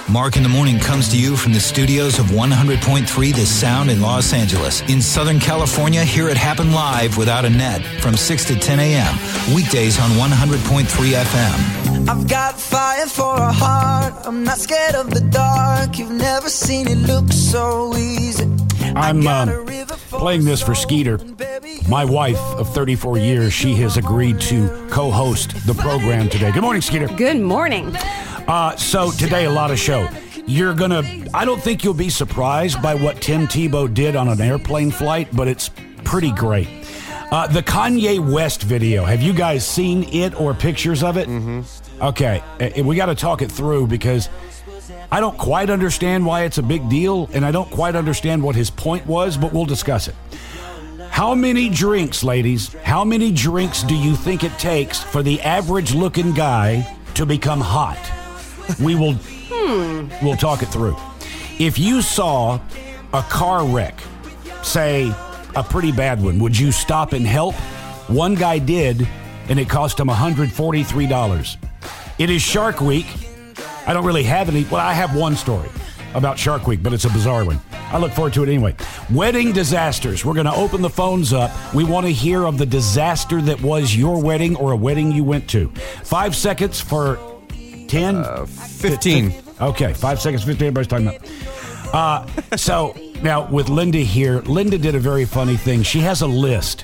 Mark in the Morning comes to you from the studios of 100.3 The Sound in Los Angeles. In Southern California, hear it happen live without a net from 6 to 10 a.m. Weekdays on 100.3 FM. I've got fire for a heart. I'm not scared of the dark. You've never seen it look so easy. I'm playing this for Skeeter. My wife of 34 years, she has agreed to co-host the program today. Good morning, Skeeter. Good morning. So today, a lot of show. I don't think you'll be surprised by what Tim Tebow did on an airplane flight, but it's pretty great. The Kanye West video, have you guys seen it or pictures of it? Mm-hmm. Okay, we got to talk it through because I don't quite understand why it's a big deal, and I don't quite understand what his point was, but we'll discuss it. How many drinks, ladies, how many drinks do you think it takes for the average-looking guy to become hot? We'll talk it through. If you saw a car wreck, say a pretty bad one, would you stop and help? One guy did, and it cost him $143. It is Shark Week. I don't really have any. Well, I have one story about Shark Week, but it's a bizarre one. I look forward to it anyway. Wedding disasters. We're going to open the phones up. We want to hear of the disaster that was your wedding or a wedding you went to. 5 seconds for 10? 15. Okay, 5 seconds, 15. Everybody's talking about. So now with Linda here, Linda did a very funny thing. She has a list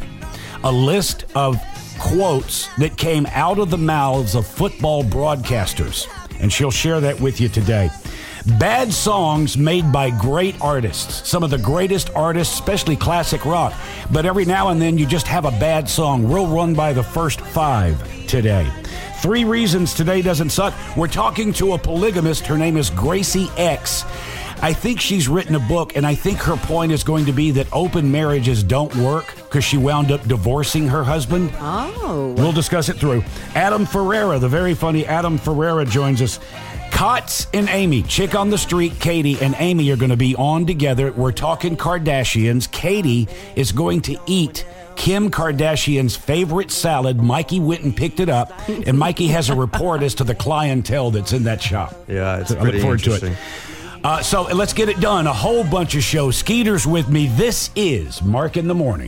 of quotes that came out of the mouths of football broadcasters, and she'll share that with you today. Bad songs made by great artists, some of the greatest artists, especially classic rock. But every now and then you just have a bad song. We'll run by the first 5 today. 3 reasons today doesn't suck. We're talking to a polygamist. Her name is Gracie X. I think she's written a book, and I think her point is going to be that open marriages don't work because she wound up divorcing her husband. Oh. We'll discuss it through. Adam Ferreira, the very funny Adam Ferreira, joins us. Kotz and Amy, chick on the street, Katie and Amy are going to be on together. We're talking Kardashians. Katie is going to eat Kim Kardashian's favorite salad. Mikey went and picked it up, and Mikey has a report as to the clientele that's in that shop. Yeah, it's so pretty I look forward interesting. To it. So let's get it done. A whole bunch of shows. Skeeter's with me. This is Mark in the Morning.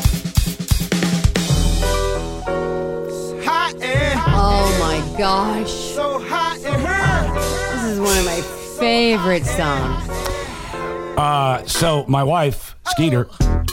Oh my gosh. So hot it hurts. This is one of my favorite songs. So my wife, Skeeter,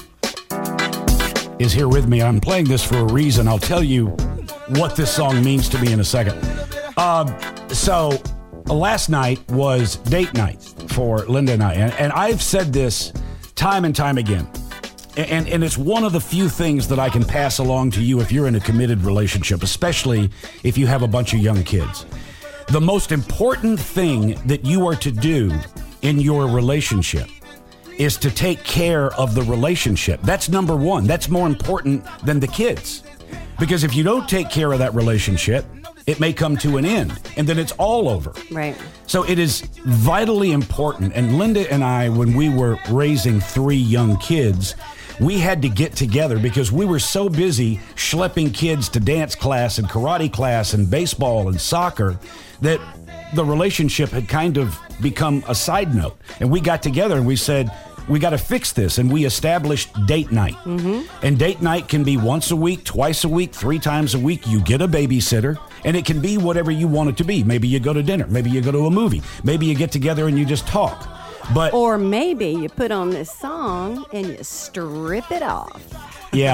is here with me. I'm playing this for a reason. I'll tell you what this song means to me in a second. So last night was date night for Linda and I. And I've said this time and time again. And it's one of the few things that I can pass along to you if you're in a committed relationship, especially if you have a bunch of young kids. The most important thing that you are to do in your relationship is to take care of the relationship. That's number one. That's more important than the kids. Because if you don't take care of that relationship, it may come to an end, and then it's all over. Right. So it is vitally important. And Linda and I, when we were raising 3 young kids, we had to get together because we were so busy schlepping kids to dance class and karate class and baseball and soccer that the relationship had kind of become a side note. And we got together and we said, we got to fix this. And we established date night. Mm-hmm. And date night can be once a week, twice a week, 3 times a week. You get a babysitter, and it can be whatever you want it to be. Maybe you go to dinner. Maybe you go to a movie. Maybe you get together and you just talk. Or maybe you put on this song and you strip it off. Yeah,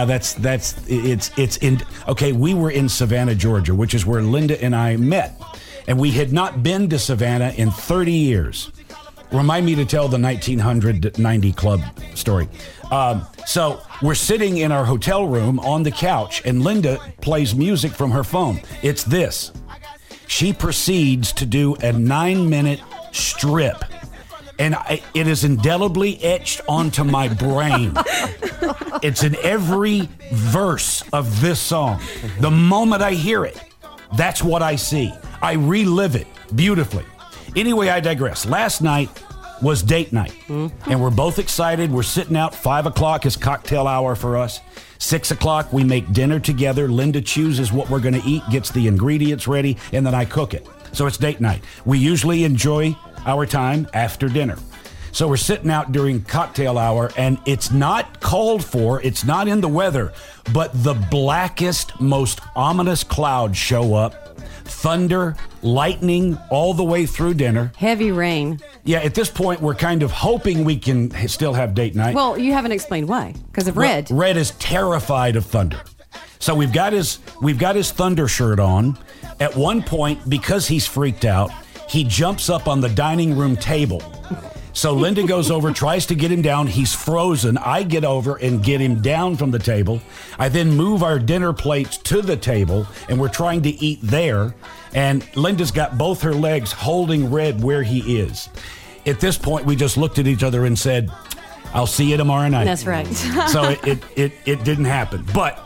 okay, we were in Savannah, Georgia, which is where Linda and I met. And we had not been to Savannah in 30 years. Remind me to tell the 1990 club story. So we're sitting in our hotel room on the couch, and Linda plays music from her phone. It's this. She proceeds to do a 9-minute strip. And it is indelibly etched onto my brain. It's in every verse of this song. The moment I hear it, that's what I see. I relive it beautifully. Anyway, I digress. Last night was date night, and we're both excited. We're sitting out. 5 o'clock is cocktail hour for us. 6 o'clock, we make dinner together. Linda chooses what we're going to eat, gets the ingredients ready, and then I cook it. So it's date night. We usually enjoy our time after dinner. So we're sitting out during cocktail hour, and it's not called for, it's not in the weather, but the blackest, most ominous clouds show up. Thunder, lightning, all the way through dinner. Heavy rain. Yeah, at this point, we're kind of hoping we can still have date night. Well, you haven't explained why. Because of Red. Red is terrified of thunder. So we've got his thunder shirt on. At one point, because he's freaked out, he jumps up on the dining room table. So Linda goes over, tries to get him down. He's frozen. I get over and get him down from the table. I then move our dinner plates to the table, and we're trying to eat there. And Linda's got both her legs holding Red where he is. At this point, we just looked at each other and said, I'll see you tomorrow night. That's right. So it didn't happen. But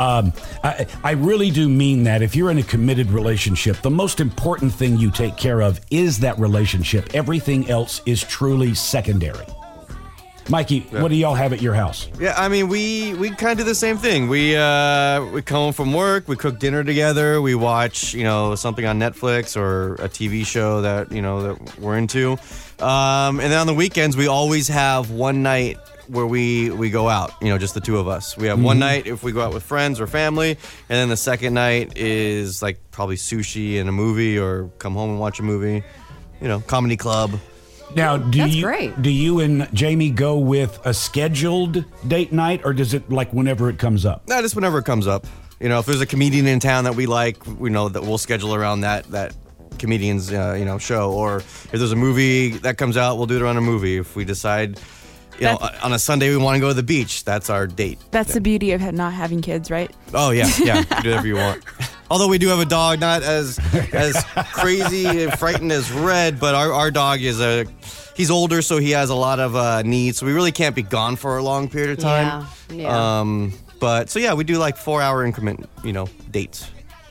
I really do mean that. If you're in a committed relationship, the most important thing you take care of is that relationship. Everything else is truly secondary. Mikey, what do y'all have at your house? Yeah, I mean, we kind of do the same thing. We come home from work, we cook dinner together, we watch, something on Netflix or a TV show that, that we're into. And then on the weekends, we always have one night where we go out, just the two of us. We have one night if we go out with friends or family, and then the second night is like probably sushi and a movie, or come home and watch a movie, comedy club. Now, That's great. Do you and Jamie go with a scheduled date night, or does it like whenever it comes up? No, just whenever it comes up. If there's a comedian in town that we like, we know that we'll schedule around that comedian's show, or if there's a movie that comes out, we'll do it around a movie. If we decide on a Sunday we want to go to the beach, that's our date. That's the beauty of not having kids, right? Oh, yeah. Do whatever you want. Although we do have a dog, not as crazy and frightened as Red, but our dog he's older, so he has a lot of needs, so we really can't be gone for a long period of time. Yeah. But, so yeah, we do like 4-hour increment, dates.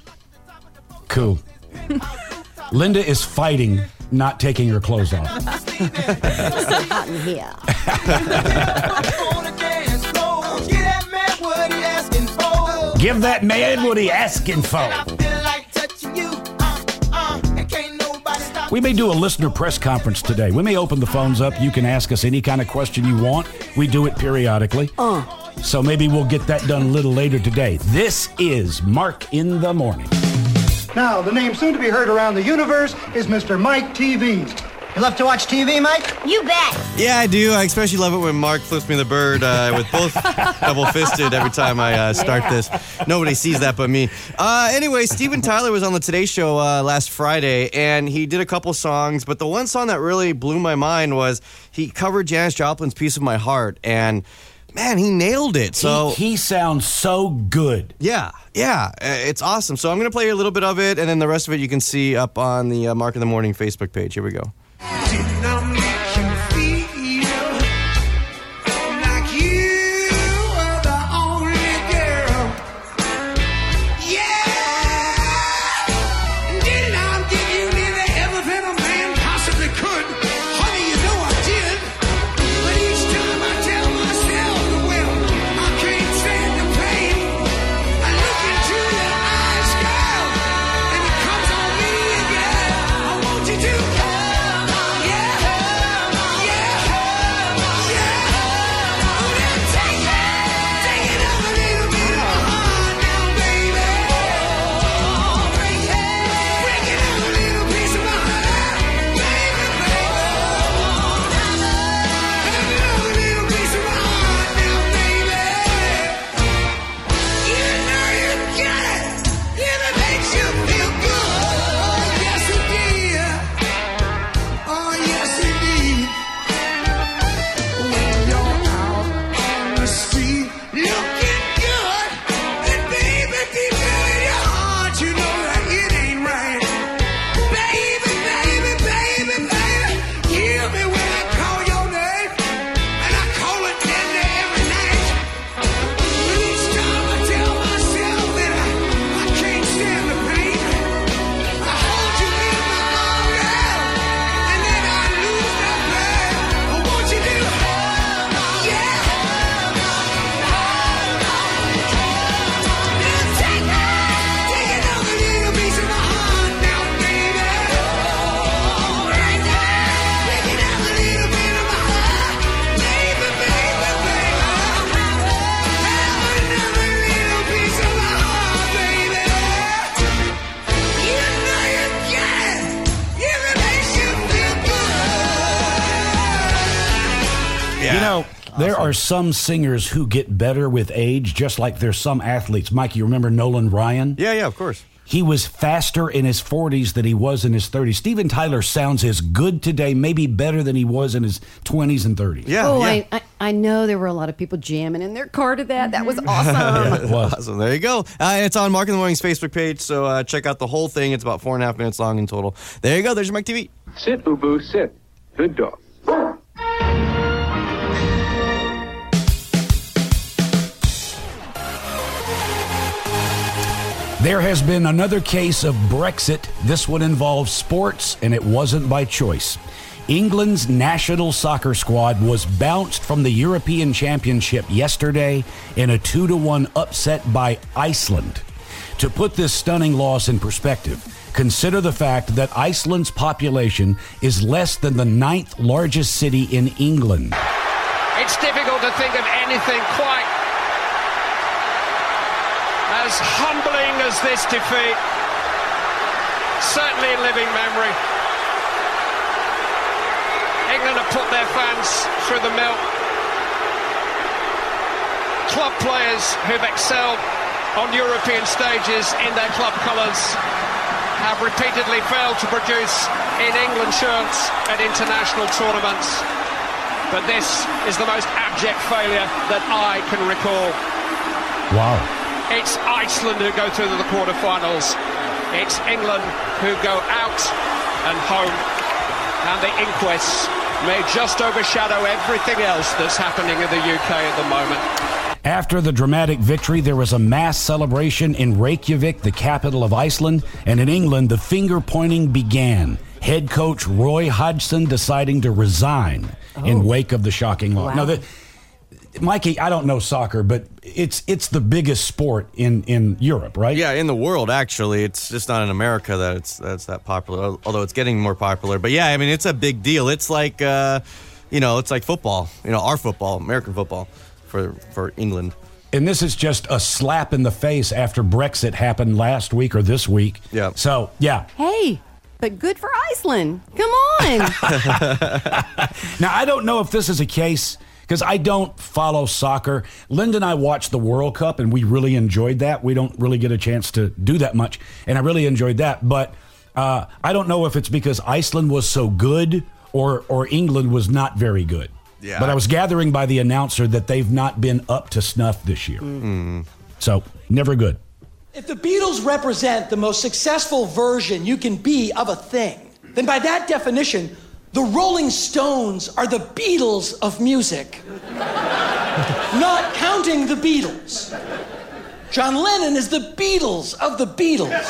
Cool. Linda is fighting not taking her clothes off. It's so hot in here. Give that man what he asking for. We may do a listener press conference today. We may open the phones up. You can ask us any kind of question you want. We do it periodically. So maybe we'll get that done a little later today. This is Mark in the Morning. Now, the name soon to be heard around the universe is Mr. Mike TV. You love to watch TV, Mike? You bet. Yeah, I do. I especially love it when Mark flips me the bird with both double-fisted every time I start this. Nobody sees that but me. Anyway, Steven Tyler was on the Today Show last Friday, and he did a couple songs, but the one song that really blew my mind was he covered Janis Joplin's Piece of My Heart, and man, he nailed it. So he sounds so good. Yeah, it's awesome. So I'm going to play a little bit of it, and then the rest of it you can see up on the Mark in the Morning Facebook page. Here we go. Yeah. know, there are some singers who get better with age, just like there's some athletes. Mike, you remember Nolan Ryan? Yeah, of course. He was faster in his 40s than he was in his 30s. Steven Tyler sounds as good today, maybe better than he was in his 20s and 30s. Yeah. Oh, yeah. I know there were a lot of people jamming in their car to that. That was awesome. Yeah, it was. Awesome. There you go. It's on Mark in the Morning's Facebook page, so check out the whole thing. It's about 4.5 minutes long in total. There you go. There's your Mike TV. Sit, Boo-Boo, sit. Good dog. There has been another case of Brexit. This one involves sports, and it wasn't by choice. England's national soccer squad was bounced from the European Championship yesterday in a 2-1 upset by Iceland. To put this stunning loss in perspective, consider the fact that Iceland's population is less than the 9th largest city in England. It's difficult to think of anything quite as humbling as this defeat. Certainly in living memory. England have put their fans through the mill. Club players who've excelled on European stages in their club colours have repeatedly failed to produce in England shirts at international tournaments. But this is the most abject failure that I can recall. Wow. It's Iceland who go through to the quarterfinals. It's England who go out and home. And the inquests may just overshadow everything else that's happening in the UK at the moment. After the dramatic victory, there was a mass celebration in Reykjavik, the capital of Iceland, and in England, the finger-pointing began. Head coach Roy Hodgson deciding to resign in wake of the shocking loss. Wow. Now, Mikey, I don't know soccer, but it's the biggest sport in Europe, right? Yeah, in the world, actually. It's just not in America that's that popular, although it's getting more popular. But yeah, I mean, it's a big deal. It's like, it's like football, our football, American football for England. And this is just a slap in the face after Brexit happened last week or this week. Yeah. So, yeah. Hey, but good for Iceland. Come on. Now, I don't know if this is a case, because I don't follow soccer. Linda and I watched the World Cup, and we really enjoyed that. We don't really get a chance to do that much, and I really enjoyed that. But I don't know if it's because Iceland was so good or England was not very good. Yeah. But I was gathering by the announcer that they've not been up to snuff this year. So, never good. If the Beatles represent the most successful version you can be of a thing, then by that definition, the Rolling Stones are the Beatles of music. Not counting the Beatles. John Lennon is the Beatles of the Beatles.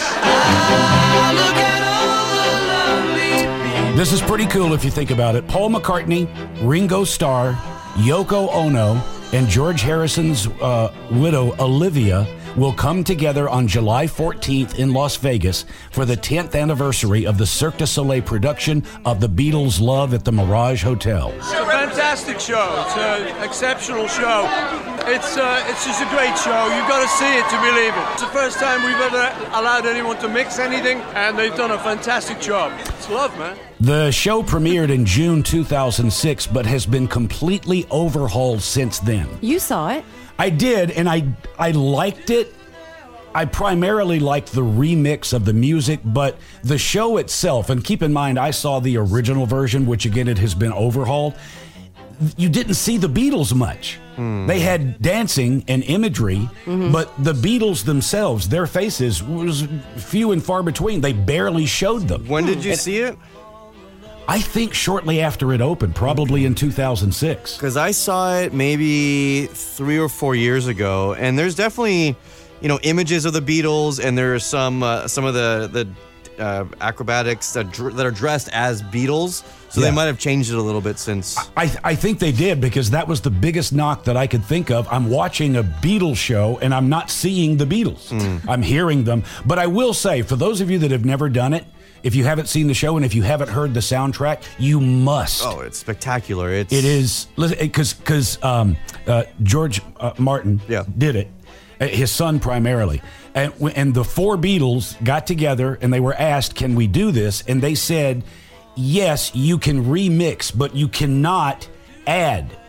This is pretty cool if you think about it. Paul McCartney, Ringo Starr, Yoko Ono, and George Harrison's widow, Olivia, will come together on July 14th in Las Vegas for the 10th anniversary of the Cirque du Soleil production of the Beatles' Love at the Mirage Hotel. It's a fantastic show. It's an exceptional show. It's just a great show. You've got to see it to believe it. It's the first time we've ever allowed anyone to mix anything, and they've done a fantastic job. It's love, man. The show premiered in June 2006, but has been completely overhauled since then. You saw it. I did, and I liked it. I primarily liked the remix of the music, but the show itself, and keep in mind, I saw the original version, which again, it has been overhauled. You didn't see the Beatles much. They had dancing and imagery, but the Beatles themselves, their faces was few and far between. They barely showed them. When did you see it? I think shortly after it opened, probably in 2006. Because I saw it maybe 3 or 4 years ago, and there's definitely, images of the Beatles, and there's some of the acrobatics that are dressed as Beatles. So they might have changed it a little bit since. I think they did, because that was the biggest knock that I could think of. I'm watching a Beatles show, and I'm not seeing the Beatles. I'm hearing them. But I will say, for those of you that have never done it, if you haven't seen the show and if you haven't heard the soundtrack, you must. Oh, it's spectacular. It is, because George Martin did it, his son primarily. And the 4 Beatles got together and they were asked, can we do this? And they said, yes, you can remix, but you cannot add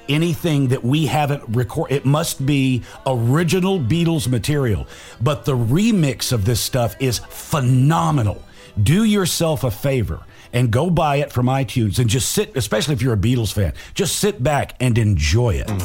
anything that we haven't recorded. It must be original Beatles material. But the remix of this stuff is phenomenal. Do yourself a favor and go buy it from iTunes and just sit, especially if you're a Beatles fan, just sit back and enjoy it.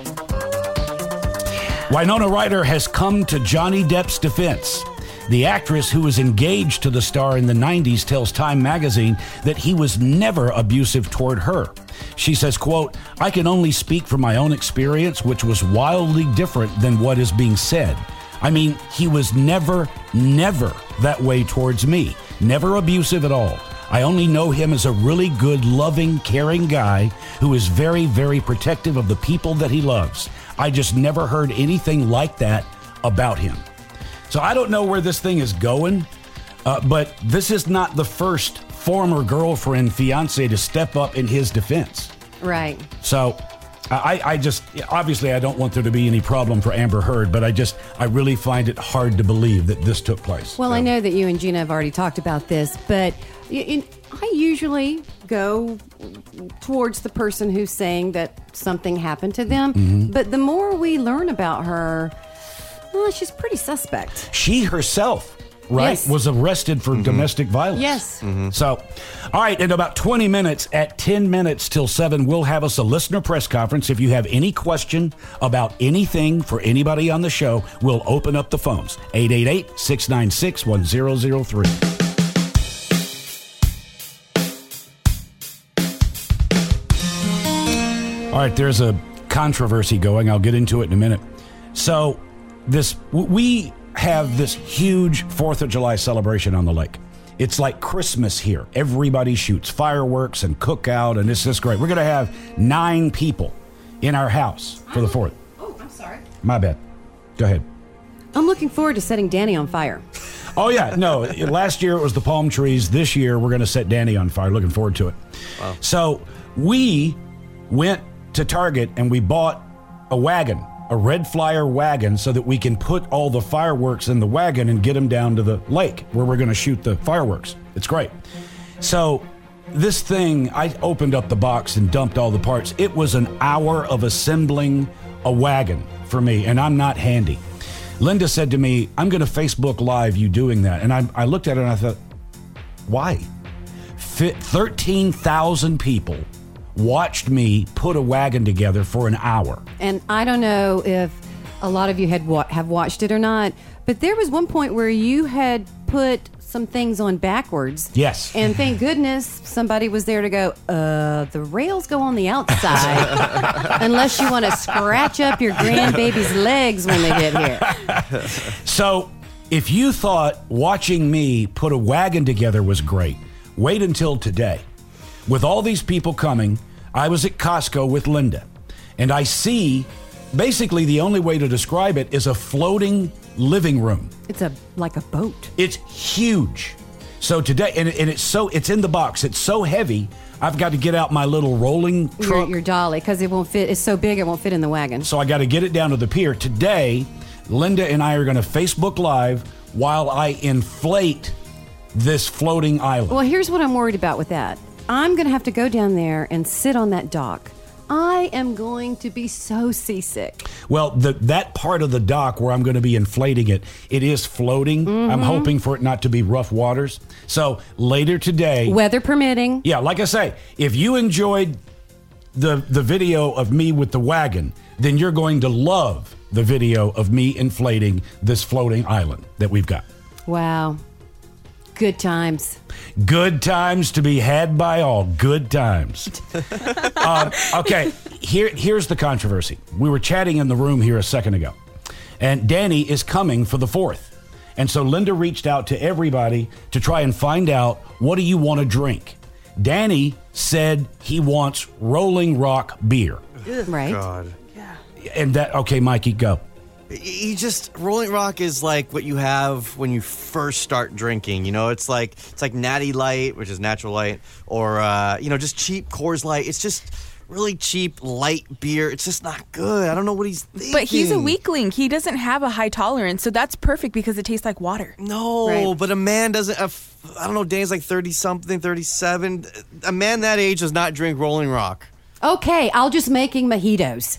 Winona Ryder has come to Johnny Depp's defense. The actress, who was engaged to the star in the 90s, tells Time magazine that he was never abusive toward her. She says, quote, "I can only speak from my own experience, which was wildly different than what is being said. I mean, he was never that way towards me. Never abusive at all. I only know him as a really good, loving, caring guy who is very, very protective of the people that he loves. I just never heard anything like that about him." So I don't know where this thing is going, but this is not the first former girlfriend, fiance to step up in his defense. Right. So I just, obviously I don't want there to be any problem for Amber Heard, but I really find it hard to believe that this took place. Well, I know that you and Gina have already talked about this, but I usually go towards the person who's saying that something happened to them. Mm-hmm. But the more we learn about her, well, she's pretty suspect. She herself, right, Yes. was arrested for domestic violence. Yes. So, all right, in about 20 minutes, at 10 minutes till 7, we'll have us a listener press conference. If you have any question about anything for anybody on the show, we'll open up the phones. 888-696-1003. All right, there's a controversy going. I'll get into it in a minute. So, we have this huge 4th of July celebration on the lake. It's like Christmas here. Everybody shoots fireworks and cookout, and it's just great. We're going to have 9 people in our house for the 4th. Oh, I'm sorry. My bad. Go ahead. I'm looking forward to setting Danny on fire. Oh, yeah. No, last year it was the palm trees. This year we're going to set Danny on fire. Looking forward to it. Wow. So we went to Target and we bought a wagon. A red flyer wagon, so that we can put all the fireworks in the wagon and get them down to the lake where we're going to shoot the fireworks. It's great. So this thing, I opened up the box and dumped all the parts. It was an hour of assembling a wagon for me, and I'm not handy. Linda said to me, "I'm going to Facebook Live you doing that." And I looked at her and I thought, why? 13,000 people watched me put a wagon together for an hour. And I don't know if a lot of you have watched it or not, but there was one point where you had put some things on backwards. Yes. And thank goodness somebody was there to go, the rails go on the outside unless you want to scratch up your grandbaby's legs when they get here. So if you thought watching me put a wagon together was great, wait until today. With all these people coming, I was at Costco with Linda, and I see, basically the only way to describe it is a floating living room. It's like a boat. It's huge. So today, and it's in the box. It's so heavy, I've got to get out my little rolling truck. Your dolly, because it won't fit. It's so big, it won't fit in the wagon. So I got to get it down to the pier. Today, Linda and I are going to Facebook Live while I inflate this floating island. Well, here's what I'm worried about with that. I'm going to have to go down there and sit on that dock. I am going to be so seasick. Well, that part of the dock where I'm going to be inflating it is floating. Mm-hmm. I'm hoping for it not to be rough waters. So later today, weather permitting. Yeah, like I say, if you enjoyed the video of me with the wagon, then you're going to love the video of me inflating this floating island that we've got. Wow. Good times. Good times to be had by all. Good times. Okay, here's the controversy. We were chatting in the room here a second ago, and Danny is coming for the 4th. And so Linda reached out to everybody to try and find out, what do you want to drink? Danny said he wants Rolling Rock beer. Right. God. And okay, Mikey, go. Rolling Rock is like what you have when you first start drinking. You know, it's like Natty Light, which is natural light, or just cheap Coors Light. It's just really cheap, light beer. It's just not good. I don't know what he's thinking. But he's a weakling. He doesn't have a high tolerance, so that's perfect because it tastes like water. No, right. But a man doesn't. I don't know. Dan's like 30-something, 37. A man that age does not drink Rolling Rock. Okay, I'll just making mojitos.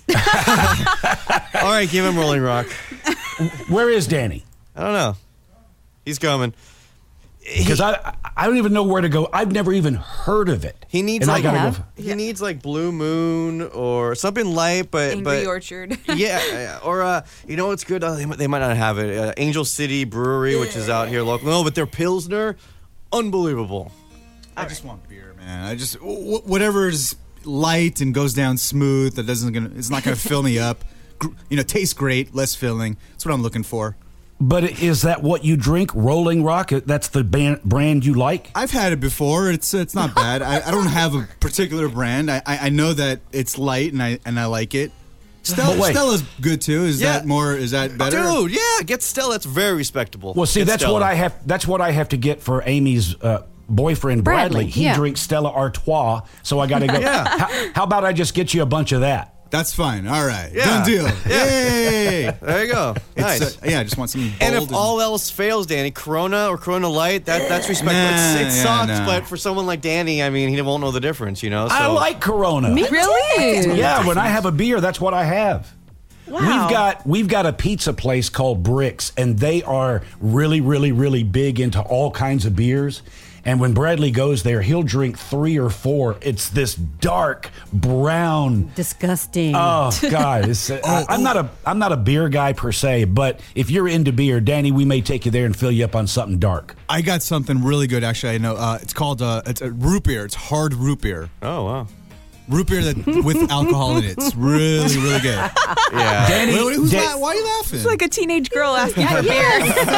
All right, give him Rolling Rock. Where is Danny? I don't know. He's coming. Because I don't even know where to go. I've never even heard of it. He needs And needs like Blue Moon or something light, but Angry Orchard. Yeah, or you know what's good? They might not have it. Angel City Brewery, which is out here local. No, but their Pilsner, unbelievable. I just want beer, man. I just whatever's light and goes down smooth. It's not gonna fill me up. Tastes great, less filling. That's what I'm looking for. But is that what you drink, Rolling Rock? That's the brand you like? I've had it before. It's not bad. I don't have a particular brand. I know that it's light and I like it. Stella's good too. Is that better? Dude, yeah, get Stella. That's very respectable. Well, see, that's what I have. That's what I have to get for Amy's boyfriend Bradley. He drinks Stella Artois, so I got to go. How about I just get you a bunch of that? That's fine. All right. Yeah. Done deal. Yay. There you go. Nice. I just want something bold. And if all else fails, Danny, Corona or Corona Light, that's respectable. It sucks, but for someone like Danny, I mean, he won't know the difference, So. I like Corona. Me really? Yeah, when I have a beer, that's what I have. Wow. We've got a pizza place called Bricks, and they are really, really, really big into all kinds of beers. And when Bradley goes there, he'll drink 3 or 4. It's this dark brown, disgusting. Oh God! I'm not a beer guy per se, but if you're into beer, Danny, we may take you there and fill you up on something dark. I got something really good. Actually, I know. It's called it's a root beer. It's hard root beer. Oh wow. Root beer with alcohol in it. It's really, really good. Yeah. Danny, why are you laughing? It's like a teenage girl asking for beer.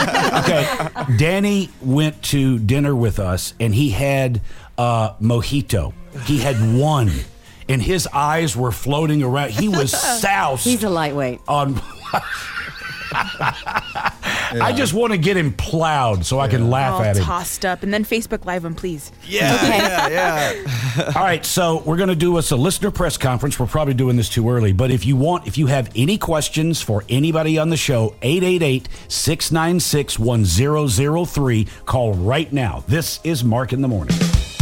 Okay. Danny went to dinner with us, and he had mojito. He had one, and his eyes were floating around. He was soused. He's a lightweight. I just want to get him plowed so I can laugh at him. Tossed up, and then Facebook Live him, please. Yeah. All right, so we're going to do a listener press conference. We're probably doing this too early, but if you have any questions for anybody on the show, 888-696-1003. Call right now. This is Mark in the Morning.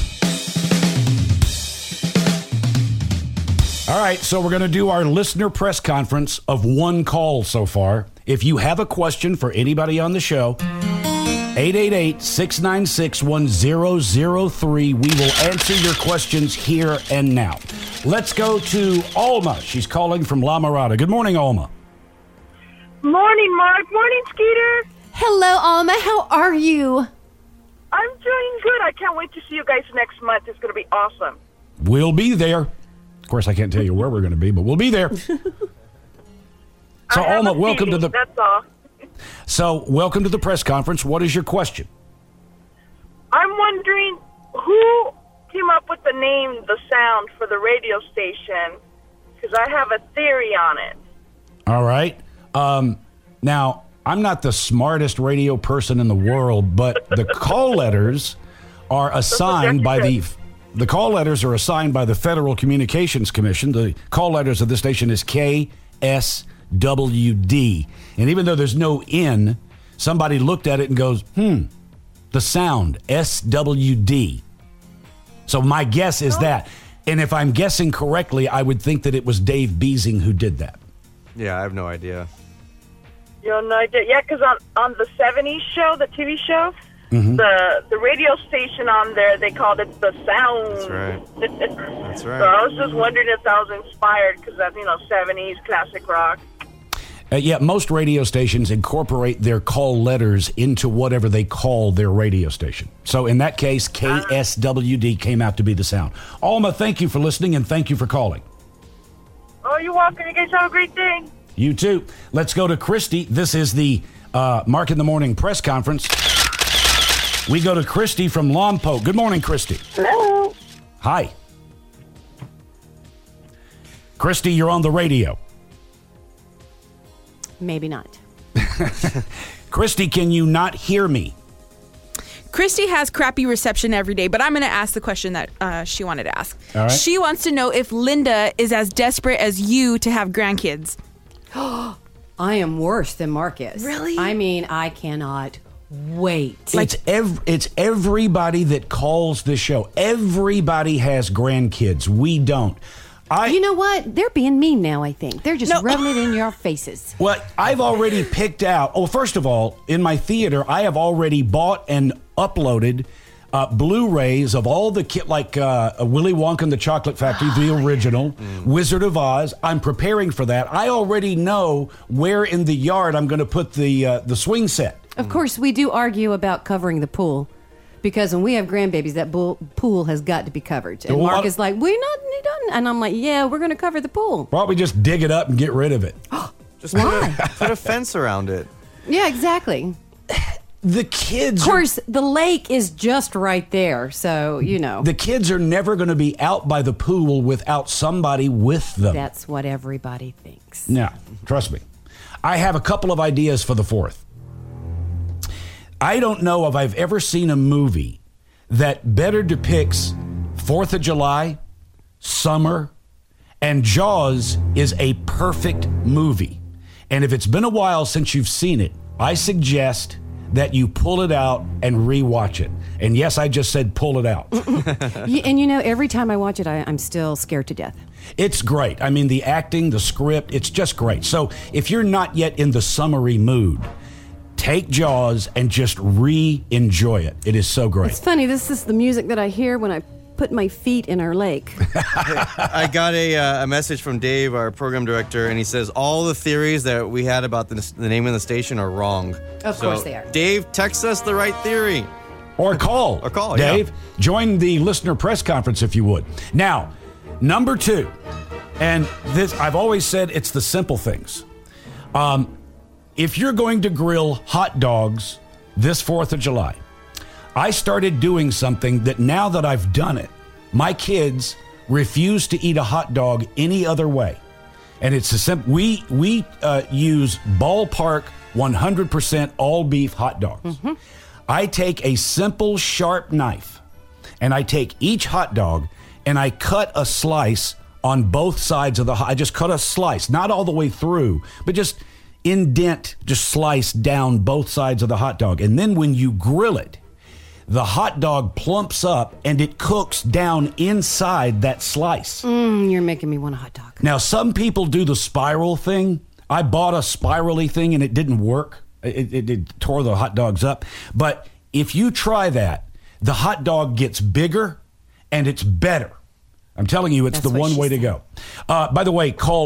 All right, so we're going to do our listener press conference of one call so far. If you have a question for anybody on the show, 888-696-1003. We will answer your questions here and now. Let's go to Alma. She's calling from La Mirada. Good morning, Alma. Morning, Mark. Morning, Skeeter. Hello, Alma. How are you? I'm doing good. I can't wait to see you guys next month. It's going to be awesome. We'll be there. Of course, I can't tell you where we're going to be, but we'll be there. So, Alma, welcome to the. That's all. So, welcome to the press conference. What is your question? I'm wondering who came up with the name, the sound for the radio station, because I have a theory on it. All right. Now, I'm not the smartest radio person in the world, but the call letters are assigned by the call letters are assigned by the Federal Communications Commission. The call letters of this station is KSWD. And even though there's no N, somebody looked at it and goes, the sound, SWD. So my guess is that. And if I'm guessing correctly, I would think that it was Dave Beasing who did that. Yeah, I have no idea. You have no idea? Yeah, because on the 70s show, the TV show, the radio station on there, they called it The Sound. That's right. That's right. So I was just wondering if that was inspired because that's, 70s classic rock. Yeah, most radio stations incorporate their call letters into whatever they call their radio station. So in that case, KSWD came out to be the sound. Alma, thank you for listening and thank you for calling. Oh, you're welcome. You guys have a great day. You too. Let's go to Christy. This is the Mark in the Morning press conference. We go to Christy from Lompoc. Good morning, Christy. Hello. Hi. Christy, you're on the radio. Maybe not. Christy, can you not hear me? Christy has crappy reception every day, but I'm going to ask the question that she wanted to ask. All right. She wants to know if Linda is as desperate as you to have grandkids. I am worse than Mark is. Really? I mean, I cannot wait. It's everybody that calls the show. Everybody has grandkids. We don't. You know what? They're being mean now, I think. They're just rubbing it in your faces. Well, I've already picked out. Oh, first of all, in my theater, I have already bought and uploaded Blu-rays of all the Willy Wonka and the Chocolate Factory, the original, Wizard of Oz. I'm preparing for that. I already know where in the yard I'm going to put the swing set. Of course, we do argue about covering the pool. Because when we have grandbabies, that pool has got to be covered. And Mark is like, we're not done. And I'm like, yeah, we're going to cover the pool. Why don't we just dig it up and get rid of it? Just put a fence around it. Yeah, exactly. The kids... Of course, the lake is just right there, so, you know. The kids are never going to be out by the pool without somebody with them. That's what everybody thinks. Now, trust me. I have a couple of ideas for the 4th. I don't know if I've ever seen a movie that better depicts 4th of July, summer, and Jaws is a perfect movie. And if it's been a while since you've seen it, I suggest that you pull it out and rewatch it. And yes, I just said pull it out. And you know, every time I watch it, I'm still scared to death. It's great. I mean, the acting, the script, it's just great. So if you're not yet in the summery mood, take Jaws and just re-enjoy it. It is so great. It's funny. This is the music that I hear when I put my feet in our lake. I got a message from Dave, our program director, and he says all the theories that we had about the name of the station are wrong. Of course they are. Dave, text us the right theory. Or call. Dave. Yeah. Join the listener press conference if you would. Now, number 2, and this I've always said it's the simple things. If you're going to grill hot dogs this 4th of July, I started doing something that now that I've done it, my kids refuse to eat a hot dog any other way. And it's a simple, we use Ballpark 100% all beef hot dogs. Mm-hmm. I take a simple sharp knife and I take each hot dog and I cut a slice on both sides of I just cut a slice, not all the way through, but just indent, just slice down both sides of the hot dog. And then when you grill it, the hot dog plumps up and it cooks down inside that slice. You're making me want a hot dog. Now, some people do the spiral thing. I bought a spirally thing and it didn't work. It tore the hot dogs up. But if you try that, the hot dog gets bigger and it's better. I'm telling you, it's the one way to go. By the way, call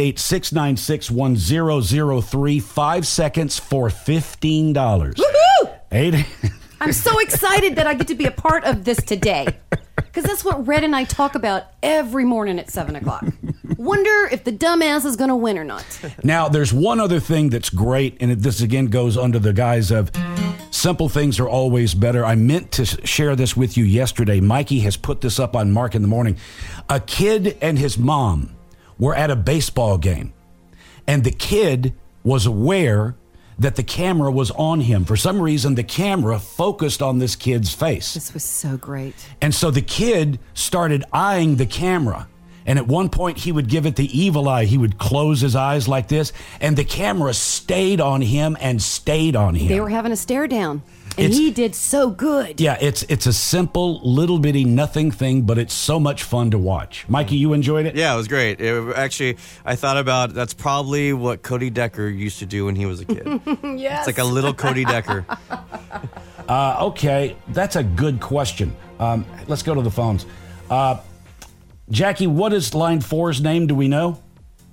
888-696-1003. 5 seconds for $15. Woohoo! I'm so excited that I get to be a part of this today. Because that's what Red and I talk about every morning at 7 o'clock. Wonder if the dumbass is going to win or not. Now, there's one other thing that's great, and this again goes under the guise of simple things are always better. I meant to share this with you yesterday. Mikey has put this up on Mark in the Morning. A kid and his mom were at a baseball game, and the kid was aware that the camera was on him. For some reason, the camera focused on this kid's face. This was so great. And so the kid started eyeing the camera. And at one point, he would give it the evil eye. He would close his eyes like this, and the camera stayed on him and stayed on him. They were having a stare down, and he did so good. Yeah, it's a simple, little bitty, nothing thing, but it's so much fun to watch. Mikey, you enjoyed it? Yeah, it was great. Actually, I thought about that's probably what Cody Decker used to do when he was a kid. Yes. It's like a little Cody Decker. Okay, that's a good question. Let's go to the phones. Jackie, what is line 4's name? Do we know?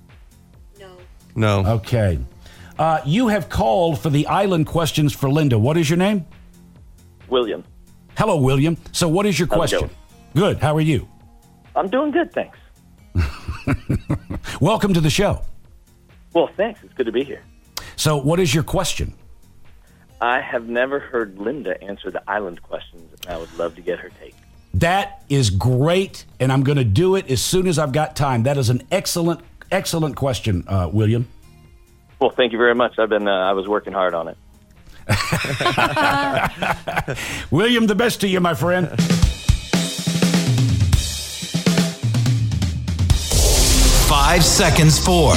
No. Okay. You have called for the island questions for Linda. What is your name? William. Hello, William. So what is your question? Good. How are you? I'm doing good, thanks. Welcome to the show. Well, thanks. It's good to be here. So what is your question? I have never heard Linda answer the island questions, and I would love to get her take. That is great, and I'm going to do it as soon as I've got time. That is an excellent, excellent question, William. Well, thank you very much. I was working hard on it. William, the best to you, my friend. $5 seconds for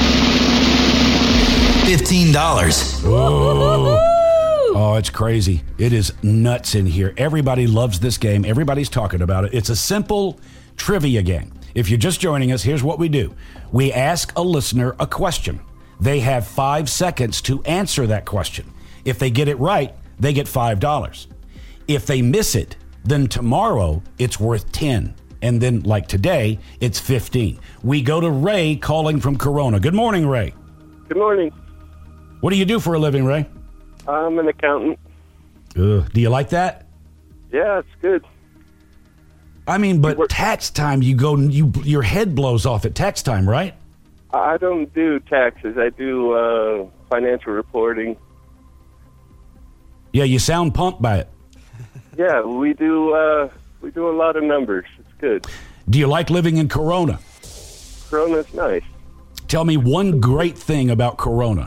$15. Oh, it's crazy. It is nuts in here. Everybody loves this game. Everybody's talking about it. It's a simple trivia game. If you're just joining us, here's what we do. We ask a listener a question. They have 5 seconds to answer that question. If they get it right, they get $5. If they miss it, then tomorrow it's worth 10. And then, like today, it's 15. We go to Ray calling from Corona. Good morning, Ray. Good morning. What do you do for a living, Ray? I'm an accountant. Do you like that? Yeah, it's good. I mean, but tax time, your head blows off at tax time, right? I don't do taxes. I do financial reporting. Yeah, you sound pumped by it. Yeah, we do a lot of numbers. It's good. Do you like living in Corona? Corona's nice. Tell me one great thing about Corona.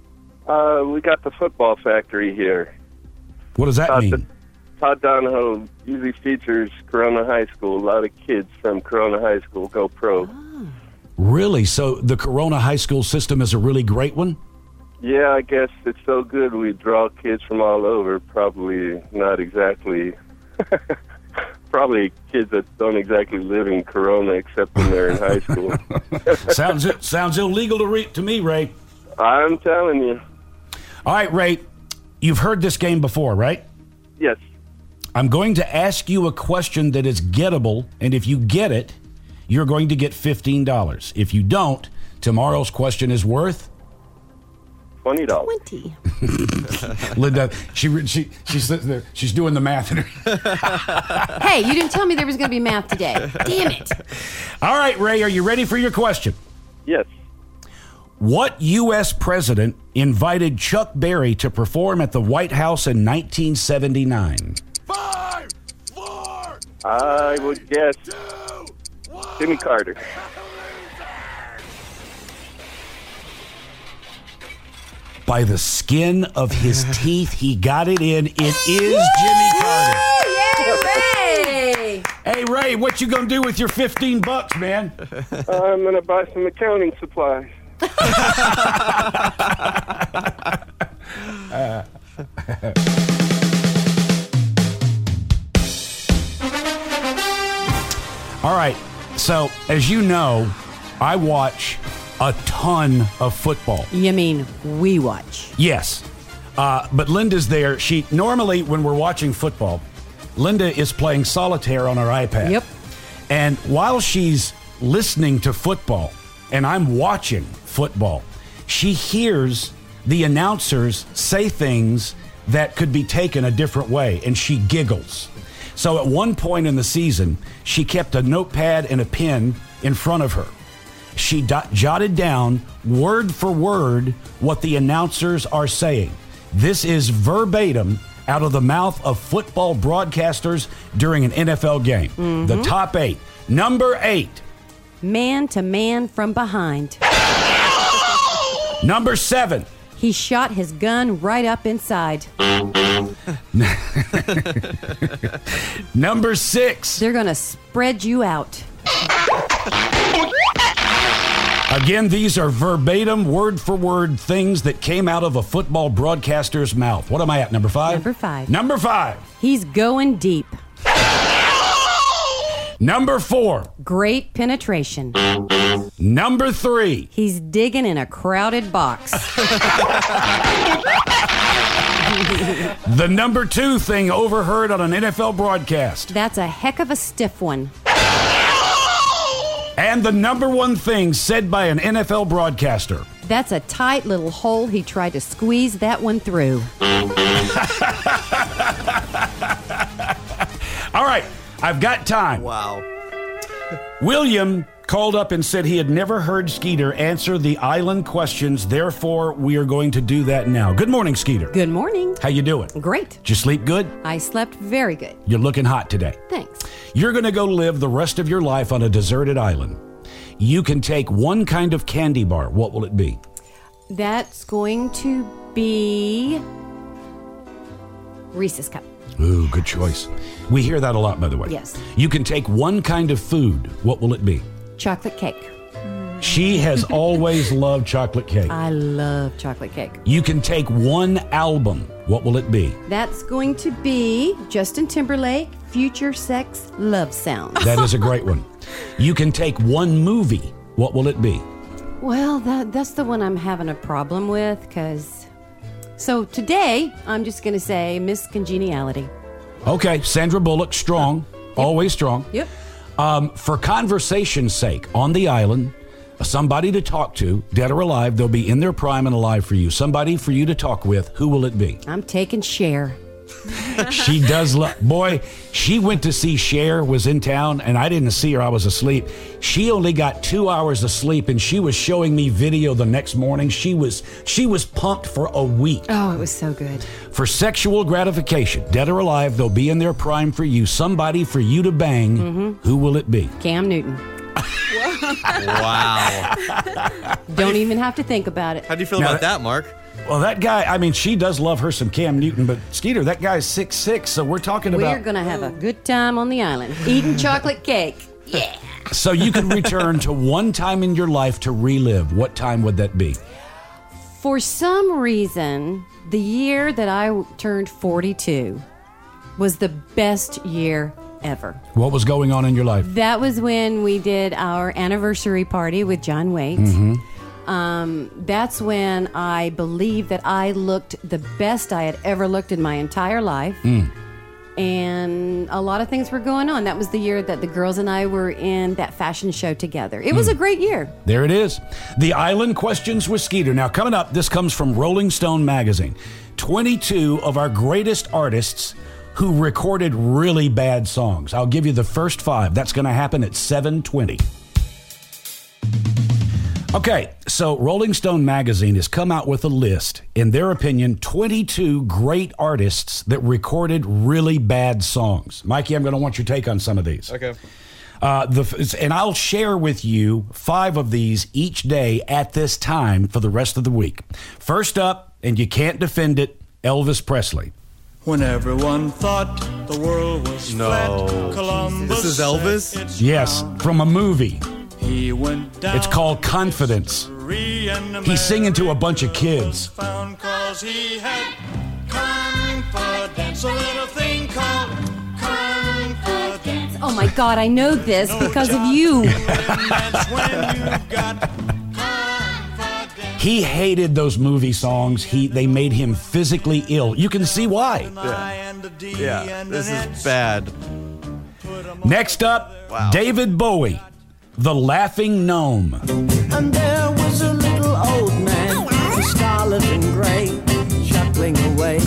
We got the football factory here. What does that mean? Todd Donahoe usually features Corona High School. A lot of kids from Corona High School go pro. Really? So the Corona High School system is a really great one? Yeah, I guess it's so good we draw kids from all over. Probably not exactly... Probably kids that don't exactly live in Corona except when they're in high school. Sounds illegal to me, Ray. I'm telling you. All right, Ray, you've heard this game before, right? Yes. I'm going to ask you a question that is gettable, and if you get it, you're going to get $15. If you don't, tomorrow's question is worth $20. 20. Linda, she's sitting there. She's doing the math. Hey, you didn't tell me there was going to be math today. Damn it. All right, Ray, are you ready for your question? Yes. What U.S. president invited Chuck Berry to perform at the White House in 1979? 5, 4. I would guess 2, 1. Jimmy Carter. By the skin of his teeth, he got it in. It is Jimmy Carter. Yay, Ray! Hey, Ray, what you gonna do with your $15, man? I'm gonna buy some accounting supplies. All right. So, as you know, I watch a ton of football. You mean we watch? Yes. But Linda's there. Normally, when we're watching football, Linda is playing solitaire on her iPad. Yep. And while she's listening to football and I'm watching football, she hears the announcers say things that could be taken a different way, and she giggles. So at one point in the season, she kept a notepad and a pen in front of her. She jotted down word for word what the announcers are saying. This is verbatim out of the mouth of football broadcasters during an NFL game. Mm-hmm. The top 8. Number 8. Man to man from behind. Number 7. He shot his gun right up inside. Number 6. They're going to spread you out. Again, these are verbatim, word for word things that came out of a football broadcaster's mouth. What am I at, number 5? Number 5. Number 5. He's going deep. Number 4. Great penetration. Number 3. He's digging in a crowded box. The number 2 thing overheard on an NFL broadcast. That's a heck of a stiff one. And the number 1 thing said by an NFL broadcaster. That's a tight little hole he tried to squeeze that one through. All right, I've got time. Wow. William called up and said he had never heard Skeeter answer the island questions. Therefore, we are going to do that now. Good morning, Skeeter. Good morning. How you doing? Great. Did you sleep good? I slept very good. You're looking hot today. Thanks. You're going to go live the rest of your life on a deserted island. You can take one kind of candy bar. What will it be? That's going to be Reese's Cup. Ooh, good choice. We hear that a lot, by the way. Yes. You can take one kind of food. What will it be? Chocolate cake. She has always loved chocolate cake. I love chocolate cake. You can take one album. What will it be? That's going to be Justin Timberlake, Future Sex Love Sounds. That is a great one. You can take one movie. What will it be? Well, that's the one I'm having a problem with, because... So today, I'm just going to say Miss Congeniality. Okay, Sandra Bullock, strong. Always strong. Yep. For conversation's sake, on the island, somebody to talk to, dead or alive, they'll be in their prime and alive for you. Somebody for you to talk with. Who will it be? I'm taking Cher. She does love... Boy, she went to see Cher, was in town, and I didn't see her. I was asleep. She only got 2 hours of sleep, and she was showing me video the next morning. She was pumped for a week. Oh, it was so good. For sexual gratification, dead or alive, they'll be in their prime for you. Somebody for you to bang. Mm-hmm. Who will it be? Cam Newton. Wow. Don't even have to think about it. How do you feel about that, Mark? Well, that guy, I mean, she does love her some Cam Newton, but Skeeter, that guy's 6'6", so we're talking about... We're going to have a good time on the island, eating chocolate cake. Yeah. So you can return to one time in your life to relive. What time would that be? For some reason, the year that I turned 42 was the best year ever. What was going on in your life? That was when we did our anniversary party with John Waite. Mm-hmm. That's when I believe that I looked the best I had ever looked in my entire life. And a lot of things were going on. That was the year that the girls and I were in that fashion show together. It was a great year. There it is. The Island Questions with Skeeter. Now, coming up, this comes from Rolling Stone magazine. 22 of our greatest artists who recorded really bad songs. I'll give you the first 5. That's going to happen at 7:20. Okay, so Rolling Stone magazine has come out with a list, in their opinion, 22 great artists that recorded really bad songs. Mikey, I'm going to want your take on some of these. Okay. And I'll share with you 5 of these each day at this time for the rest of the week. First up, and you can't defend it, Elvis Presley. When everyone thought the world was flat, Columbus This is Elvis? Yes, from a movie. He went down. It's called Confidence. He's singing to a bunch of kids. Cause he had confidence, a little thing called confidence. Oh my God, I know this because of you. He hated those movie songs. They made him physically ill. You can see why. Yeah, this is bad. Next up, David Bowie, The Laughing Gnome. And there was a little old man, scarlet and gray, chuckling away.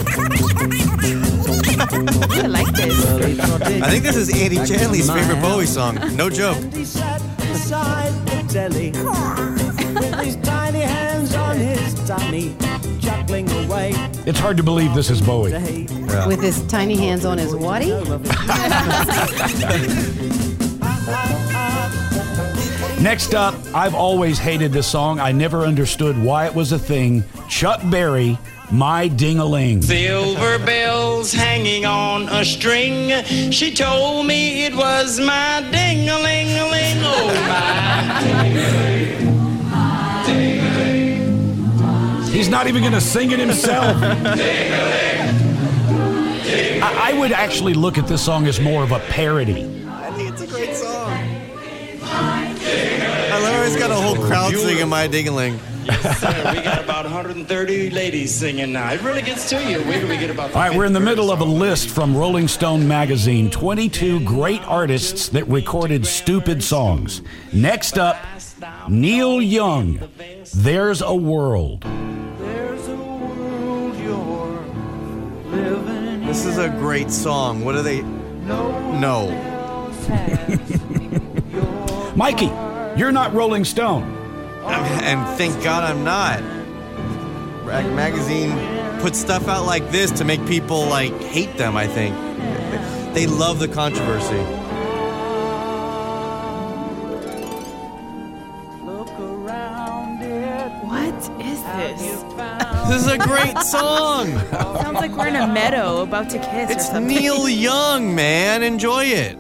I like this. I think this is Andy Chanley's favorite Bowie song. No joke. And he sat beside the telly with his tiny hands on his tummy, chuckling away. It's hard to believe this is Bowie. Yeah. With his tiny hands on his waddy? Next up, I've always hated this song. I never understood why it was a thing. Chuck Berry, My Ding-a-Ling. Silver bells hanging on a string. She told me it was my ding-a-ling-a-ling. Oh, my ding-a-ling. He's not even going to sing it himself. I would actually look at this song as more of a parody. I think it's a great song. I love how he's got a whole crowd singing My Ding-a-ling. Yes, sir. We got about 130 ladies singing now. It really gets to you. Where do we get about... All right, we're in the middle of a list from Rolling Stone magazine. 22 great artists that recorded stupid songs. Next up, Neil Young, There's a World. This is a great song. What are they? No. Mikey, you're not Rolling Stone. And thank God I'm not. Rag Magazine puts stuff out like this to make people hate them, I think. They love the controversy. What is this? This is a great song. Sounds like we're in a meadow about to kiss It's or something. Neil Young, man. Enjoy it.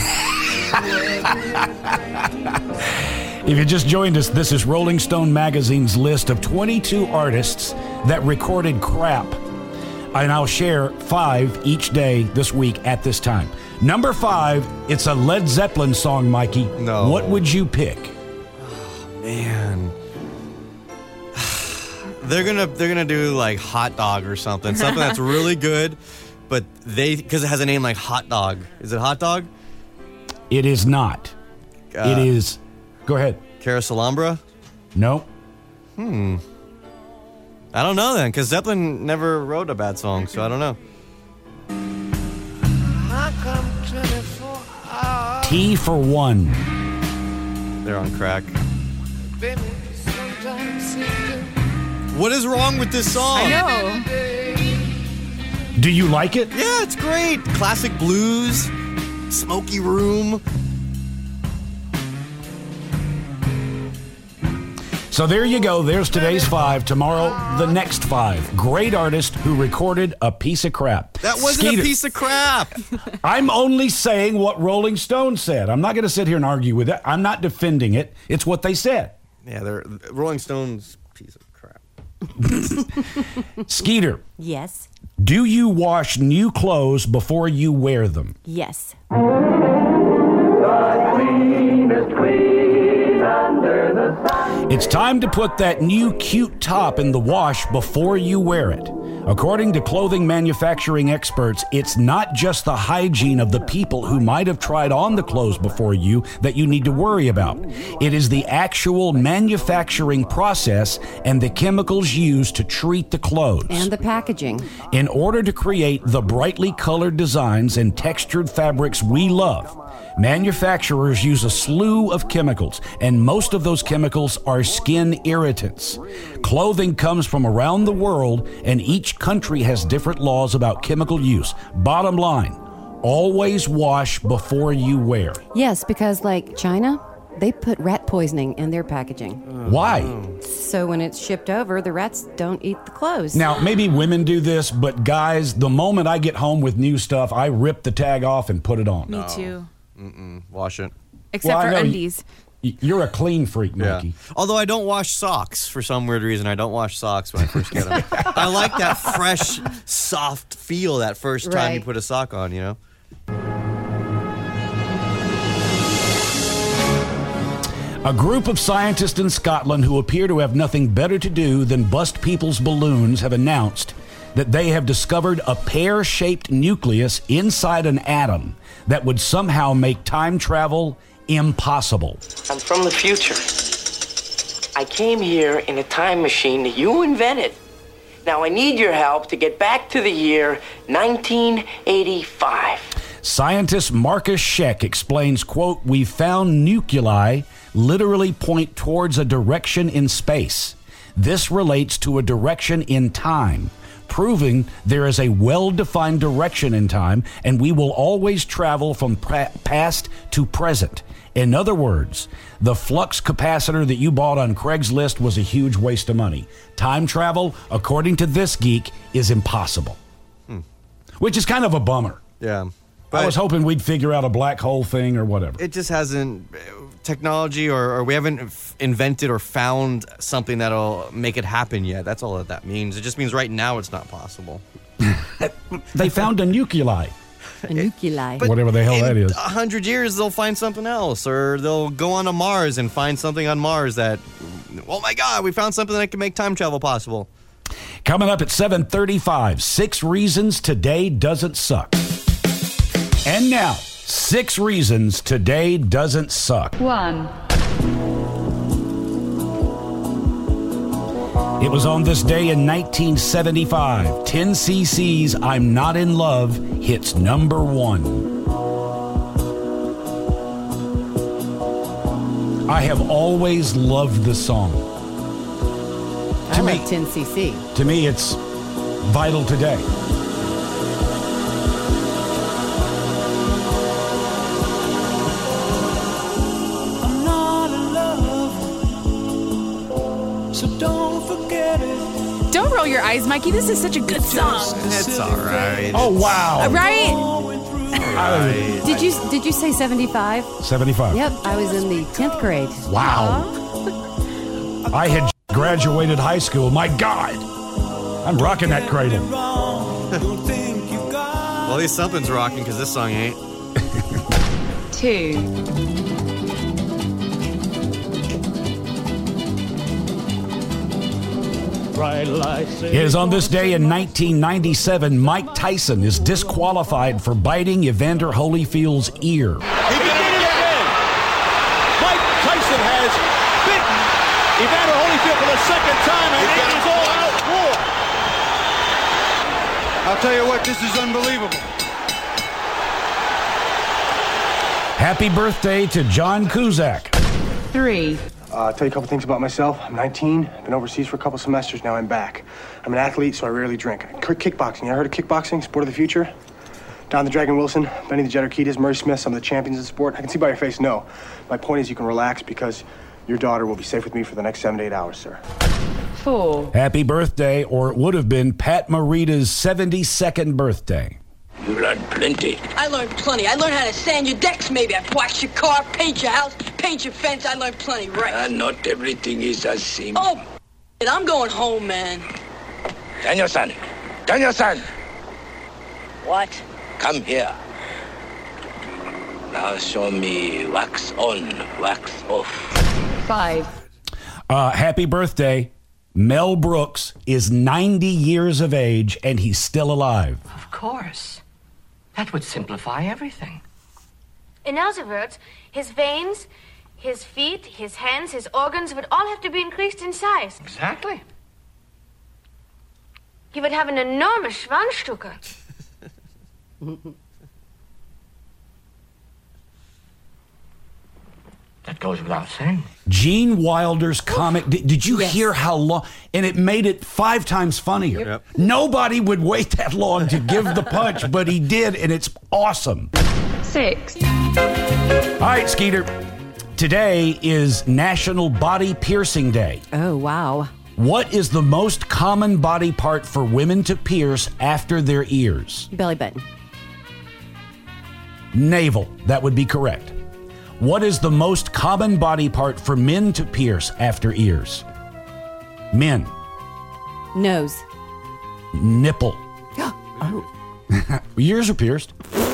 If you just joined us, this is Rolling Stone magazine's list of 22 artists that recorded crap. And I'll share 5 each day this week at this time. Number 5, it's a Led Zeppelin song, Mikey. No. What would you pick? Man. They're gonna do like Hot Dog or something that's really good, but because it has a name like Hot Dog. Is it Hot Dog? It is not. It is. Go ahead. Carouselambra? No. I don't know then, because Zeppelin never wrote a bad song, so I don't know. T for One. They're on crack. What is wrong with this song? I know. Do you like it? Yeah, it's great. Classic blues, smoky room. So there you go. There's today's 5. Tomorrow, the next 5. Great artist who recorded a piece of crap. That wasn't Skeeter. a piece of crap. I'm only saying what Rolling Stone said. I'm not going to sit here and argue with it. I'm not defending it. It's what they said. Yeah, they're Rolling Stones piece of crap. Skeeter. Yes. Do you wash new clothes before you wear them? Yes. It's time to put that new cute top in the wash before you wear it. According to clothing manufacturing experts, it's not just the hygiene of the people who might have tried on the clothes before you that you need to worry about. It is the actual manufacturing process and the chemicals used to treat the clothes. And the packaging. In order to create the brightly colored designs and textured fabrics we love, manufacturers use a slew of chemicals, and most of those chemicals are skin irritants. Clothing comes from around the world, and each country has different laws about chemical use. Bottom line, always wash before you wear. Yes, because like China, they put rat poisoning in their packaging. Why? So when it's shipped over, the rats don't eat the clothes. Now, maybe women do this, but guys, the moment I get home with new stuff, I rip the tag off and put it on. Me too. Wash it. Except for undies. You're a clean freak, Mikey. Yeah. Although I don't wash socks for some weird reason. I don't wash socks when I first get them. I like that fresh, soft feel that first time you put a sock on, you know? A group of scientists in Scotland who appear to have nothing better to do than bust people's balloons have announced that they have discovered a pear-shaped nucleus inside an atom that would somehow make time travel impossible. I'm from the future. I came here in a time machine that you invented. Now I need your help to get back to the year 1985. Scientist Marcus Scheck explains, quote, "We found nuclei literally point towards a direction in space. This relates to a direction in time, proving there is a well-defined direction in time, and we will always travel from past to present. In other words, the flux capacitor that you bought on Craigslist was a huge waste of money. Time travel, according to this geek, is impossible." Which is kind of a bummer. Yeah. I was hoping we'd figure out a black hole thing or whatever. It just hasn't, technology or we haven't invented or found something that'll make it happen yet. That's all that means. It just means right now it's not possible. They found a nuclei. A nuclei. Whatever the hell that is. 100 years, they'll find something else, or they'll go on to Mars and find something on Mars that, oh my God, we found something that can make time travel possible. Coming up at 7:35, 6 reasons today doesn't suck. And now, 6 reasons today doesn't suck. 1. It was on this day in 1975, 10cc's I'm Not in Love hits number 1. I have always loved the song. I like 10cc. To me, it's vital today. I'm not in love, so don't forget it. Don't roll your eyes, Mikey. This is such a good song. It's all right. Oh, wow. Right? Did you say 75? 75. Yep, I was in the 10th grade. Wow. I had graduated high school. My God. I'm rocking that cradle. Well, at least something's rocking because this song ain't. 2. It is on this day in 1997, Mike Tyson is disqualified for biting Evander Holyfield's ear. He did it again. Mike Tyson has bitten Evander Holyfield for the second time, and it is all-out war. I'll tell you what, this is unbelievable. Happy birthday to John Cusack. 3. I'll tell you a couple things about myself. I'm 19, been overseas for a couple semesters, now I'm back. I'm an athlete, so I rarely drink. Kickboxing, you ever heard of kickboxing? Sport of the future? Don the Dragon Wilson, Benny the Jet Urquidez, Murray Smith, some of the champions of the sport. I can see by your face, no. My point is you can relax because your daughter will be safe with me for the next 7 to 8 hours, sir. 4. Happy birthday, or it would have been Pat Morita's 72nd birthday. You learned plenty. I learned plenty. I learned how to sand your decks, maybe. I washed your car, paint your house, paint your fence. I learned plenty, right? Not everything is as simple. Oh, I'm going home, man. Daniel-san. Daniel-san. What? Come here. Now show me wax on, wax off. 5. Happy birthday. Mel Brooks is 90 years of age, and he's still alive. Of course. That would simplify everything. In other words, his veins, his feet, his hands, his organs would all have to be increased in size. Exactly. He would have an enormous Schwanzstücke. That goes without saying. Gene Wilder's comic. Did you hear how long? And it made it 5 times funnier. Yep. Nobody would wait that long to give the punch, but he did, and it's awesome. 6. All right, Skeeter. Today is National Body Piercing Day. Oh, wow. What is the most common body part for women to pierce after their ears? Belly button. Navel. That would be correct. What is the most common body part for men to pierce after ears? Men. Nose. Nipple. Oh. Ears are pierced.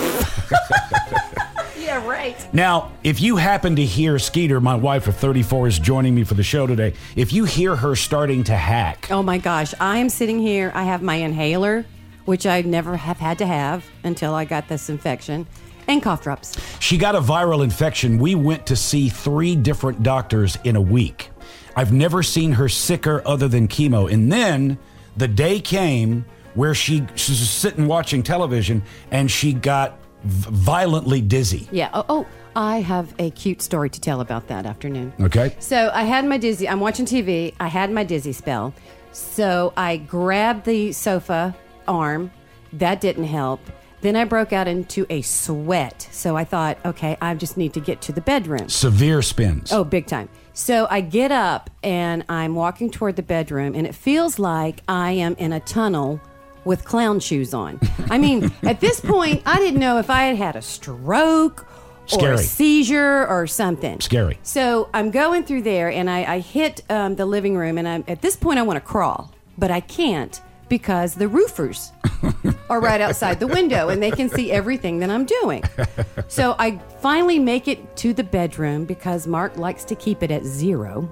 Yeah, right. Now, if you happen to hear Skeeter, my wife of 34, is joining me for the show today. If you hear her starting to hack. Oh my gosh, I am sitting here. I have my inhaler, which I never have had to have until I got this infection, and cough drops. She got a viral infection. We went to see 3 different doctors in a week. I've never seen her sicker other than chemo. And then the day came where she was sitting watching television and she got violently dizzy. Yeah. Oh, I have a cute story to tell about that afternoon. Okay. So I had my dizzy. I'm watching TV. I had my dizzy spell. So I grabbed the sofa arm. That didn't help. Then I broke out into a sweat. So I thought, okay, I just need to get to the bedroom. Severe spins. Oh, big time. So I get up and I'm walking toward the bedroom, and it feels like I am in a tunnel with clown shoes on. I mean, at this point, I didn't know if I had had a stroke or a seizure or something. Scary. So I'm going through there, and I hit the living room, and at this point, I want to crawl, but I can't because the roofers are right outside the window, and they can see everything that I'm doing. So I finally make it to the bedroom because Mark likes to keep it at 0.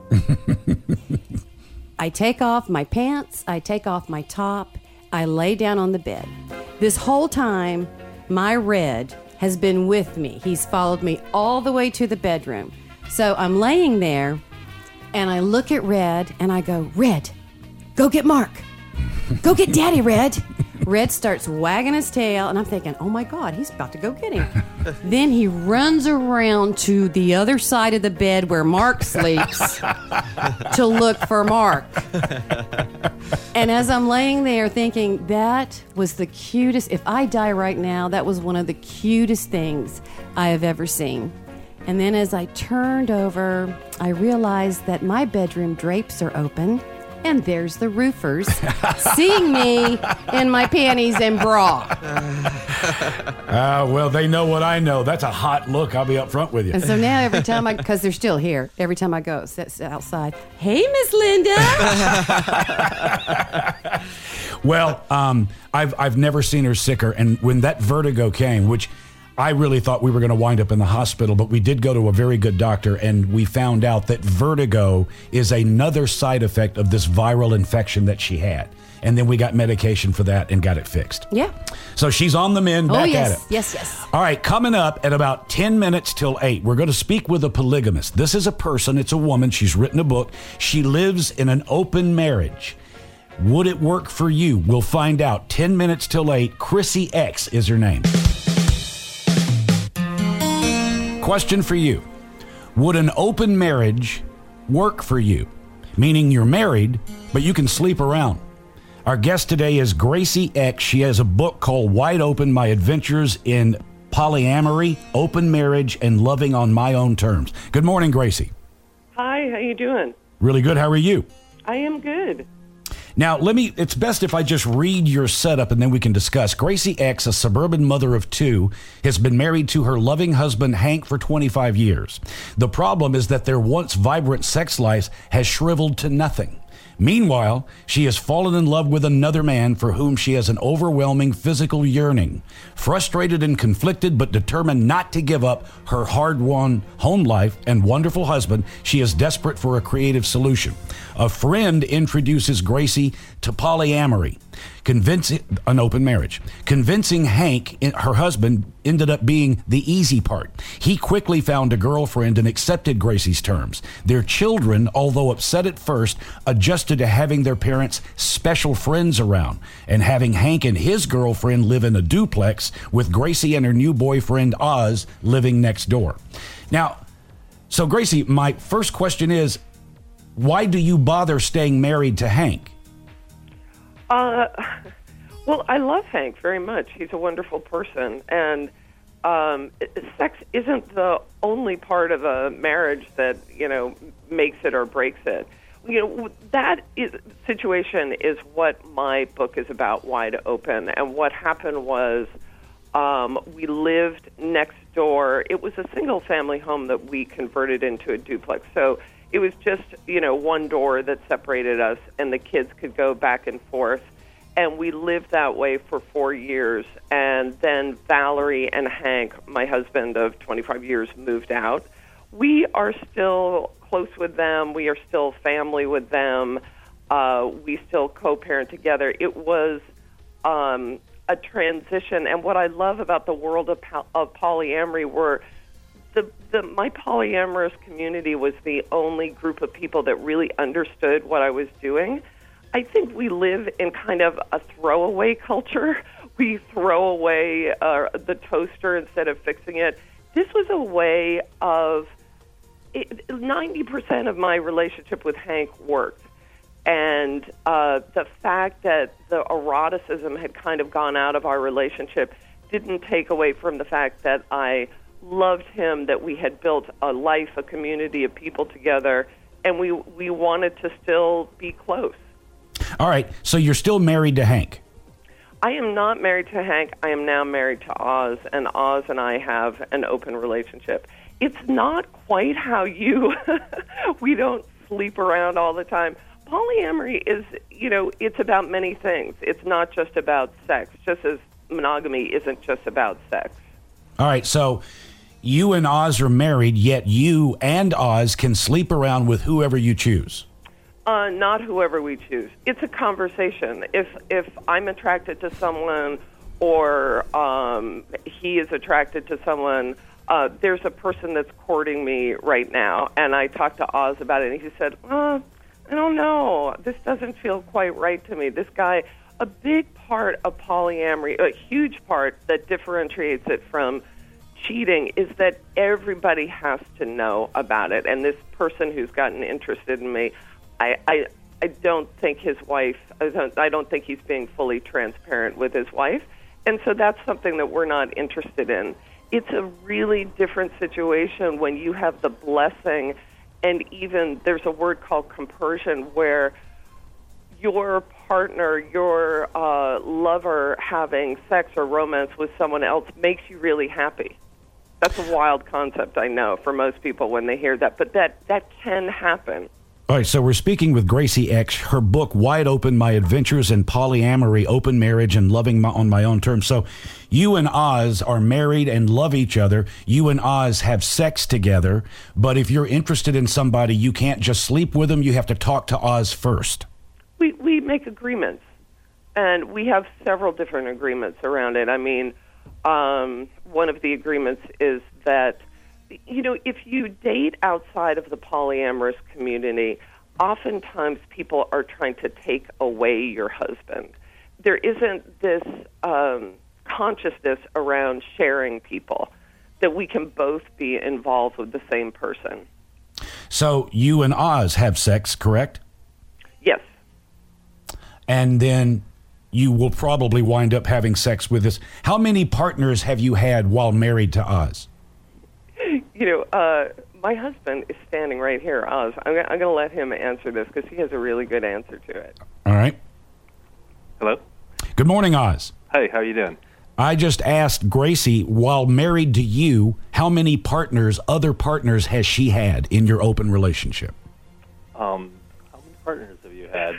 I take off my pants. I take off my top. I lay down on the bed. This whole time, my Red has been with me. He's followed me all the way to the bedroom. So I'm laying there, and I look at Red, and I go, Red, go get Mark. Go get Daddy, Red. Red starts wagging his tail, and I'm thinking, oh my God, he's about to go get him. Then he runs around to the other side of the bed where Mark sleeps to look for Mark. And as I'm laying there thinking, that was the cutest, if I die right now, that was one of the cutest things I have ever seen. And then as I turned over, I realized that my bedroom drapes are open. And there's the roofers seeing me in my panties and bra. Well, they know what I know. That's a hot look. I'll be up front with you. And so now every time because they're still here, every time I go, sit outside, hey, Miss Linda. Well, I've never seen her sicker. And when that vertigo came, which I really thought we were going to wind up in the hospital, but we did go to a very good doctor, and we found out that vertigo is another side effect of this viral infection that she had. And then we got medication for that and got it fixed. Yeah. So she's on the mend, back at it. Yes. All right, coming up at about 10 minutes till 8, we're going to speak with a polygamist. This is a person, it's a woman. She's written a book. She lives in an open marriage. Would it work for you? We'll find out. 10 minutes till 8. Chrissy X is her name. Question for you. Would an open marriage work for you? Meaning you're married, but you can sleep around. Our guest today is Gracie X. She has a book called Wide Open, My Adventures in Polyamory, Open Marriage, and Loving on My Own Terms. Good morning, Gracie. Hi, how you doing? Really good. How are you? I am good. Now, it's best if I just read your setup and then we can discuss. Gracie X, a suburban mother of 2, has been married to her loving husband, Hank, for 25 years. The problem is that their once vibrant sex life has shriveled to nothing. Meanwhile, she has fallen in love with another man for whom she has an overwhelming physical yearning. Frustrated and conflicted, but determined not to give up her hard-won home life and wonderful husband, she is desperate for a creative solution. A friend introduces Gracie to polyamory, an open marriage. Convincing Hank, her husband, ended up being the easy part. He quickly found a girlfriend and accepted Gracie's terms. Their children, although upset at first, adjusted to having their parents' special friends around and having Hank and his girlfriend live in a duplex with Gracie and her new boyfriend, Oz, living next door. Now, so Gracie, my first question is, why do you bother staying married to Hank? Well, I love Hank very much. He's a wonderful person, and sex isn't the only part of a marriage that, makes it or breaks it. Situation is what my book is about, Wide Open. And what happened was we lived next door. It was a single-family home that we converted into a duplex. So it was just, one door that separated us, and the kids could go back and forth. And we lived that way for 4 years. And then Valerie and Hank, my husband of 25 years, moved out. We are still close with them. We are still family with them. We still co-parent together. It was a transition. And what I love about the world of polyamory were my polyamorous community was the only group of people that really understood what I was doing. I think we live in kind of a throwaway culture. We throw away the toaster instead of fixing it. This was a way of 90% of my relationship with Hank worked. And the fact that the eroticism had kind of gone out of our relationship didn't take away from the fact that I loved him, that we had built a life, a community of people together, and we wanted to still be close. All right, so you're still married to Hank. I am not married to Hank. I am now married to Oz, and Oz and I have an open relationship. It's not quite how we don't sleep around all the time. Polyamory is, it's about many things. It's not just about sex, just as monogamy isn't just about sex. All right, so you and Oz are married, yet you and Oz can sleep around with whoever you choose. Not whoever we choose. It's a conversation. If I'm attracted to someone or he is attracted to someone, there's a person that's courting me right now, and I talked to Oz about it, and he said, I don't know. This doesn't feel quite right to me. This guy, a big part of polyamory, a huge part that differentiates it from cheating is that everybody has to know about it. And this person who's gotten interested in me, I don't think his wife, I don't think he's being fully transparent with his wife. And so that's something that we're not interested in. It's a really different situation when you have the blessing, and even there's a word called compersion, where your partner, your lover having sex or romance with someone else makes you really happy. That's a wild concept, I know, for most people when they hear that, but that can happen. All right, so we're speaking with Gracie X. Her book, Wide Open, My Adventures in Polyamory, Open Marriage, and Loving on My Own Terms. So you and Oz are married and love each other. You and Oz have sex together. But if you're interested in somebody, you can't just sleep with them. You have to talk to Oz first. We make agreements, and we have several different agreements around it. I mean, one of the agreements is that, if you date outside of the polyamorous community, oftentimes people are trying to take away your husband. There isn't this consciousness around sharing people, that we can both be involved with the same person. So you and Oz have sex, correct? Yes. And then you will probably wind up having sex with this. How many partners have you had while married to Oz? My husband is standing right here, Oz. I'm going to let him answer this because he has a really good answer to it. All right. Hello? Good morning, Oz. Hey, how you doing? I just asked Gracie, while married to you, how many other partners has she had in your open relationship? How many partners have you had?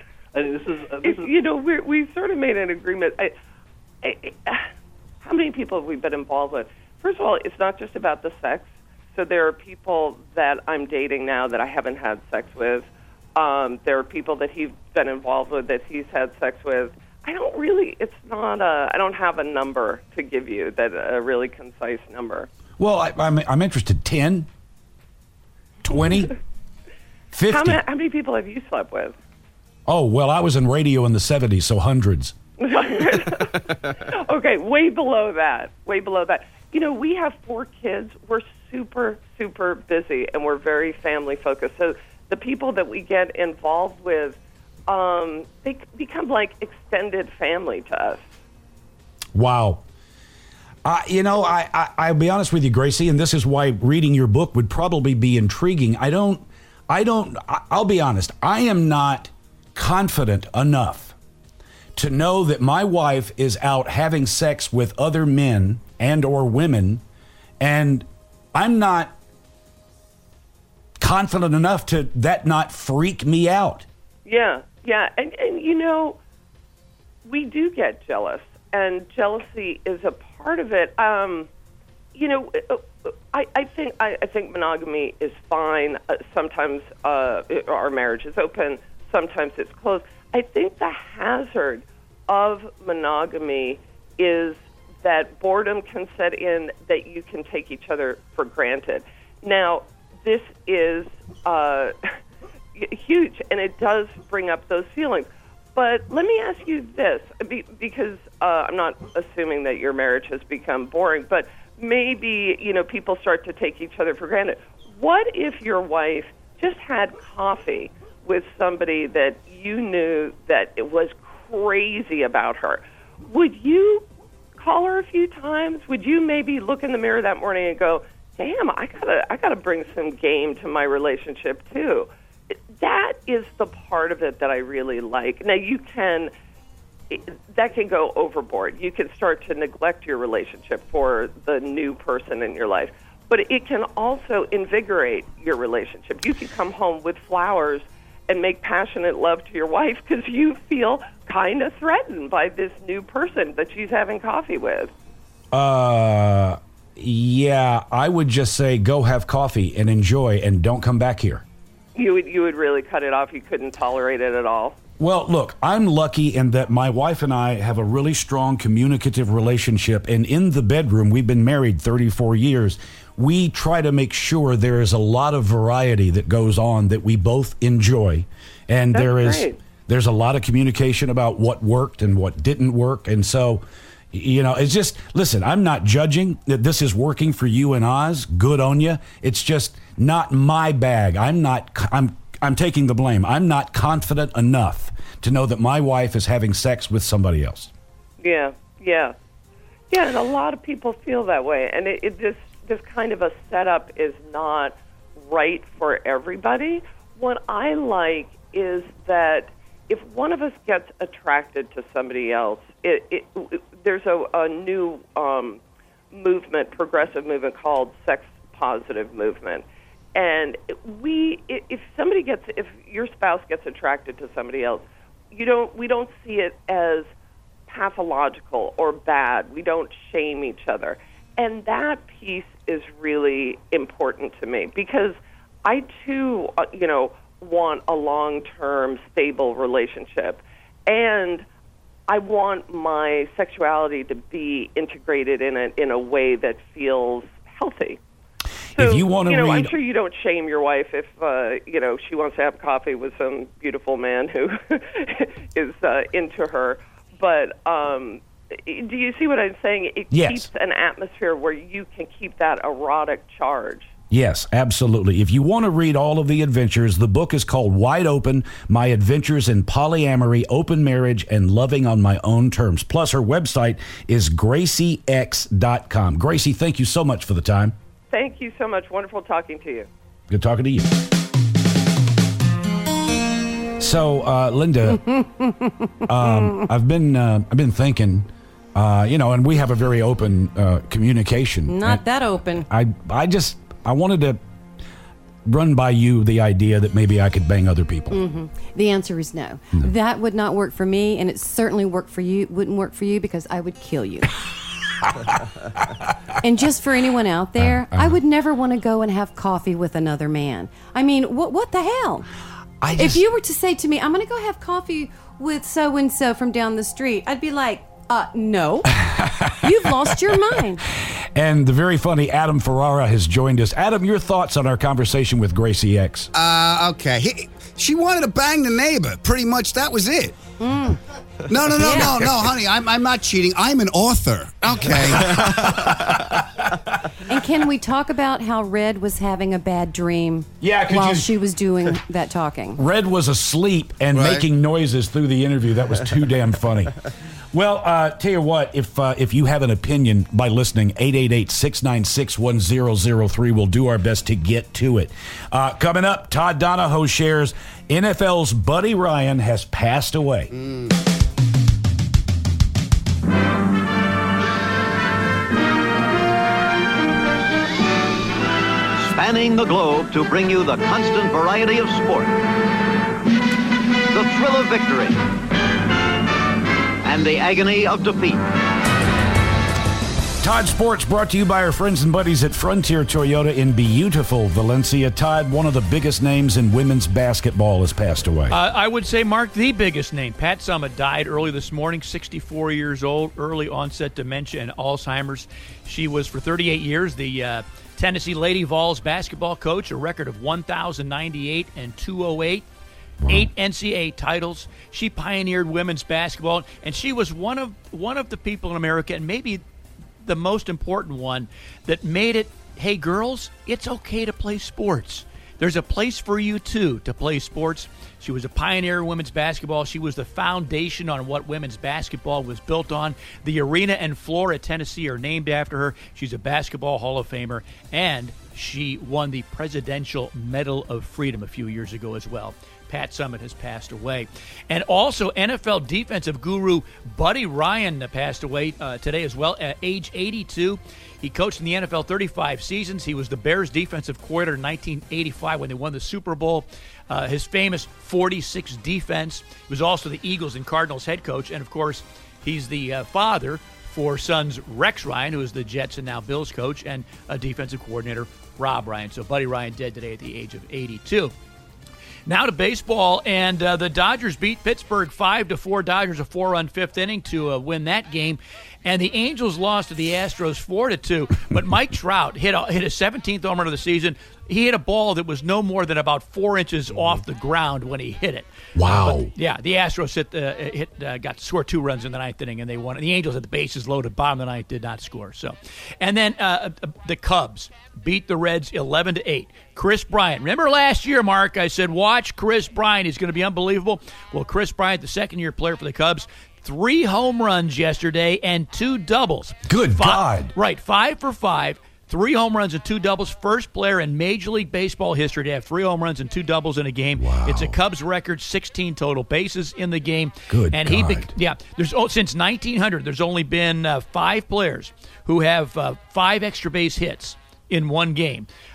We sort of made an agreement. How many people have we been involved with? First of all, it's not just about the sex. So there are people that I'm dating now that I haven't had sex with. There are people that he's been involved with that he's had sex with. I don't have a number to give you, a really concise number. Well, I'm interested. 10? 20? 50? How many people have you slept with? Oh, well, I was in radio in the 70s, so hundreds. Okay, way below that. We have 4 kids. We're super, super busy, and we're very family-focused. So the people that we get involved with, they become like extended family to us. Wow. I'll be honest with you, Gracie, and this is why reading your book would probably be intriguing. I'll be honest, I am not confident enough to know that my wife is out having sex with other men and or women, and I'm not confident enough to that not freak me out. Yeah. And we do get jealous, and jealousy is a part of it. I think monogamy is fine. Sometimes our marriage is open. Sometimes it's closed. I think the hazard of monogamy is that boredom can set in, that you can take each other for granted. Now, this is huge, and it does bring up those feelings. But let me ask you this, because I'm not assuming that your marriage has become boring, but maybe, people start to take each other for granted. What if your wife just had coffee with somebody that you knew that it was crazy about her? Would you call her a few times? Would you maybe look in the mirror that morning and go, damn, I gotta bring some game to my relationship too? That is the part of it that I really like. Now, that can go overboard. You can start to neglect your relationship for the new person in your life. But it can also invigorate your relationship. You can come home with flowers and make passionate love to your wife because you feel kind of threatened by this new person that she's having coffee with. Yeah, I would just say go have coffee and enjoy and don't come back here. You would really cut it off? You couldn't tolerate it at all? Well, look, I'm lucky in that my wife and I have a really strong communicative relationship, and in the bedroom, we've been married 34 years, we try to make sure there is a lot of variety that goes on that we both enjoy, and there's a lot of communication about what worked and what didn't work, and so, it's just, listen, I'm not judging that this is working for you and Oz, good on you, it's just not my bag. I'm taking the blame. I'm not confident enough to know that my wife is having sex with somebody else. Yeah, and a lot of people feel that way, and this kind of a setup is not right for everybody. What I like is that if one of us gets attracted to somebody else, there's a new movement, progressive movement called sex positive movement. And if your spouse gets attracted to somebody else, we don't see it as pathological or bad. We don't shame each other. And that piece is really important to me because I too, want a long-term stable relationship. And I want my sexuality to be integrated in a way that feels healthy. So, if you want to read, I'm sure you don't shame your wife if she wants to have coffee with some beautiful man who is into her. But do you see what I'm saying? It keeps an atmosphere where you can keep that erotic charge. Yes, absolutely. If you want to read all of the adventures, the book is called Wide Open, My Adventures in Polyamory, Open Marriage, and Loving on My Own Terms. Plus, her website is GracieX.com. Gracie, thank you so much for the time. Thank you so much. Wonderful talking to you. Good talking to you. So, Linda, I've been thinking, and we have a very open communication. Not that open. I wanted to run by you the idea that maybe I could bang other people. Mm-hmm. The answer is no. That would not work for me, and it certainly wouldn't work for you because I would kill you. And just for anyone out there, I would never want to go and have coffee with another man. I mean, what the hell? If you were to say to me, I'm going to go have coffee with so-and-so from down the street, I'd be like, no. You've lost your mind. And the very funny Adam Ferrara has joined us. Adam, your thoughts on our conversation with Gracie X? Okay. She wanted to bang the neighbor. Pretty much that was it. No, honey. I'm not cheating. I'm an author. Okay. And can we talk about how Red was having a bad dream while she was doing that talking? Red was asleep and making noises through the interview. That was too damn funny. Well, tell you what, if you have an opinion by listening, 888-696-1003, we'll do our best to get to it. Coming up, Todd Donahoe shares NFL's Buddy Ryan has passed away. Spanning the globe to bring you the constant variety of sport, the thrill of victory, and the agony of defeat. Todd Sports brought to you by our friends and buddies at Frontier Toyota in beautiful Valencia. Todd, one of the biggest names in women's basketball, has passed away. I would say, Mark, the biggest name. Pat Summitt died early this morning, 64 years old, early onset dementia and Alzheimer's. She was for 38 years the Tennessee Lady Vols basketball coach, a record of 1,098 and 208. 8 NCAA titles. She pioneered women's basketball, and she was one of the people in America, and maybe the most important one, that made it, hey, girls, it's okay to play sports. There's a place for you, too, to play sports. She was a pioneer in women's basketball. She was the foundation on what women's basketball was built on. The arena and floor at Tennessee are named after her. She's a basketball Hall of Famer, and she won the Presidential Medal of Freedom a few years ago as well. Pat Summitt has passed away. And also, NFL defensive guru Buddy Ryan passed away today as well at age 82. He coached in the NFL 35 seasons. He was the Bears defensive coordinator in 1985 when they won the Super Bowl. His famous 46 defense. He was also the Eagles and Cardinals head coach. And, of course, he's the father for sons Rex Ryan, who is the Jets and now Bills coach, and a defensive coordinator, Rob Ryan. So Buddy Ryan dead today at the age of 82. Now to baseball, and the Dodgers beat Pittsburgh 5-4. Dodgers a 4-run fifth inning to win that game. And the Angels lost to the Astros 4-2. But Mike Trout hit a 17th home run of the season. He hit a ball that was no more than about 4 inches off the ground when he hit it. Wow. But, the Astros got to score 2 runs in the ninth inning, and they won. The Angels had the bases loaded, bottom of the ninth, did not score. So, and then the Cubs beat the Reds 11-8. Chris Bryant. Remember last year, Mark, I said, watch Chris Bryant. He's going to be unbelievable. Well, Chris Bryant, the second-year player for the Cubs, 3 home runs yesterday and 2 doubles. Good God. Right, 5 for 5. 3 home runs and 2 doubles. First player in Major League Baseball history to have 3 home runs and 2 doubles in a game. Wow. It's a Cubs record, 16 total bases in the game. Good and God. Since 1900, there's only been 5 players who have 5 extra base hits in one game.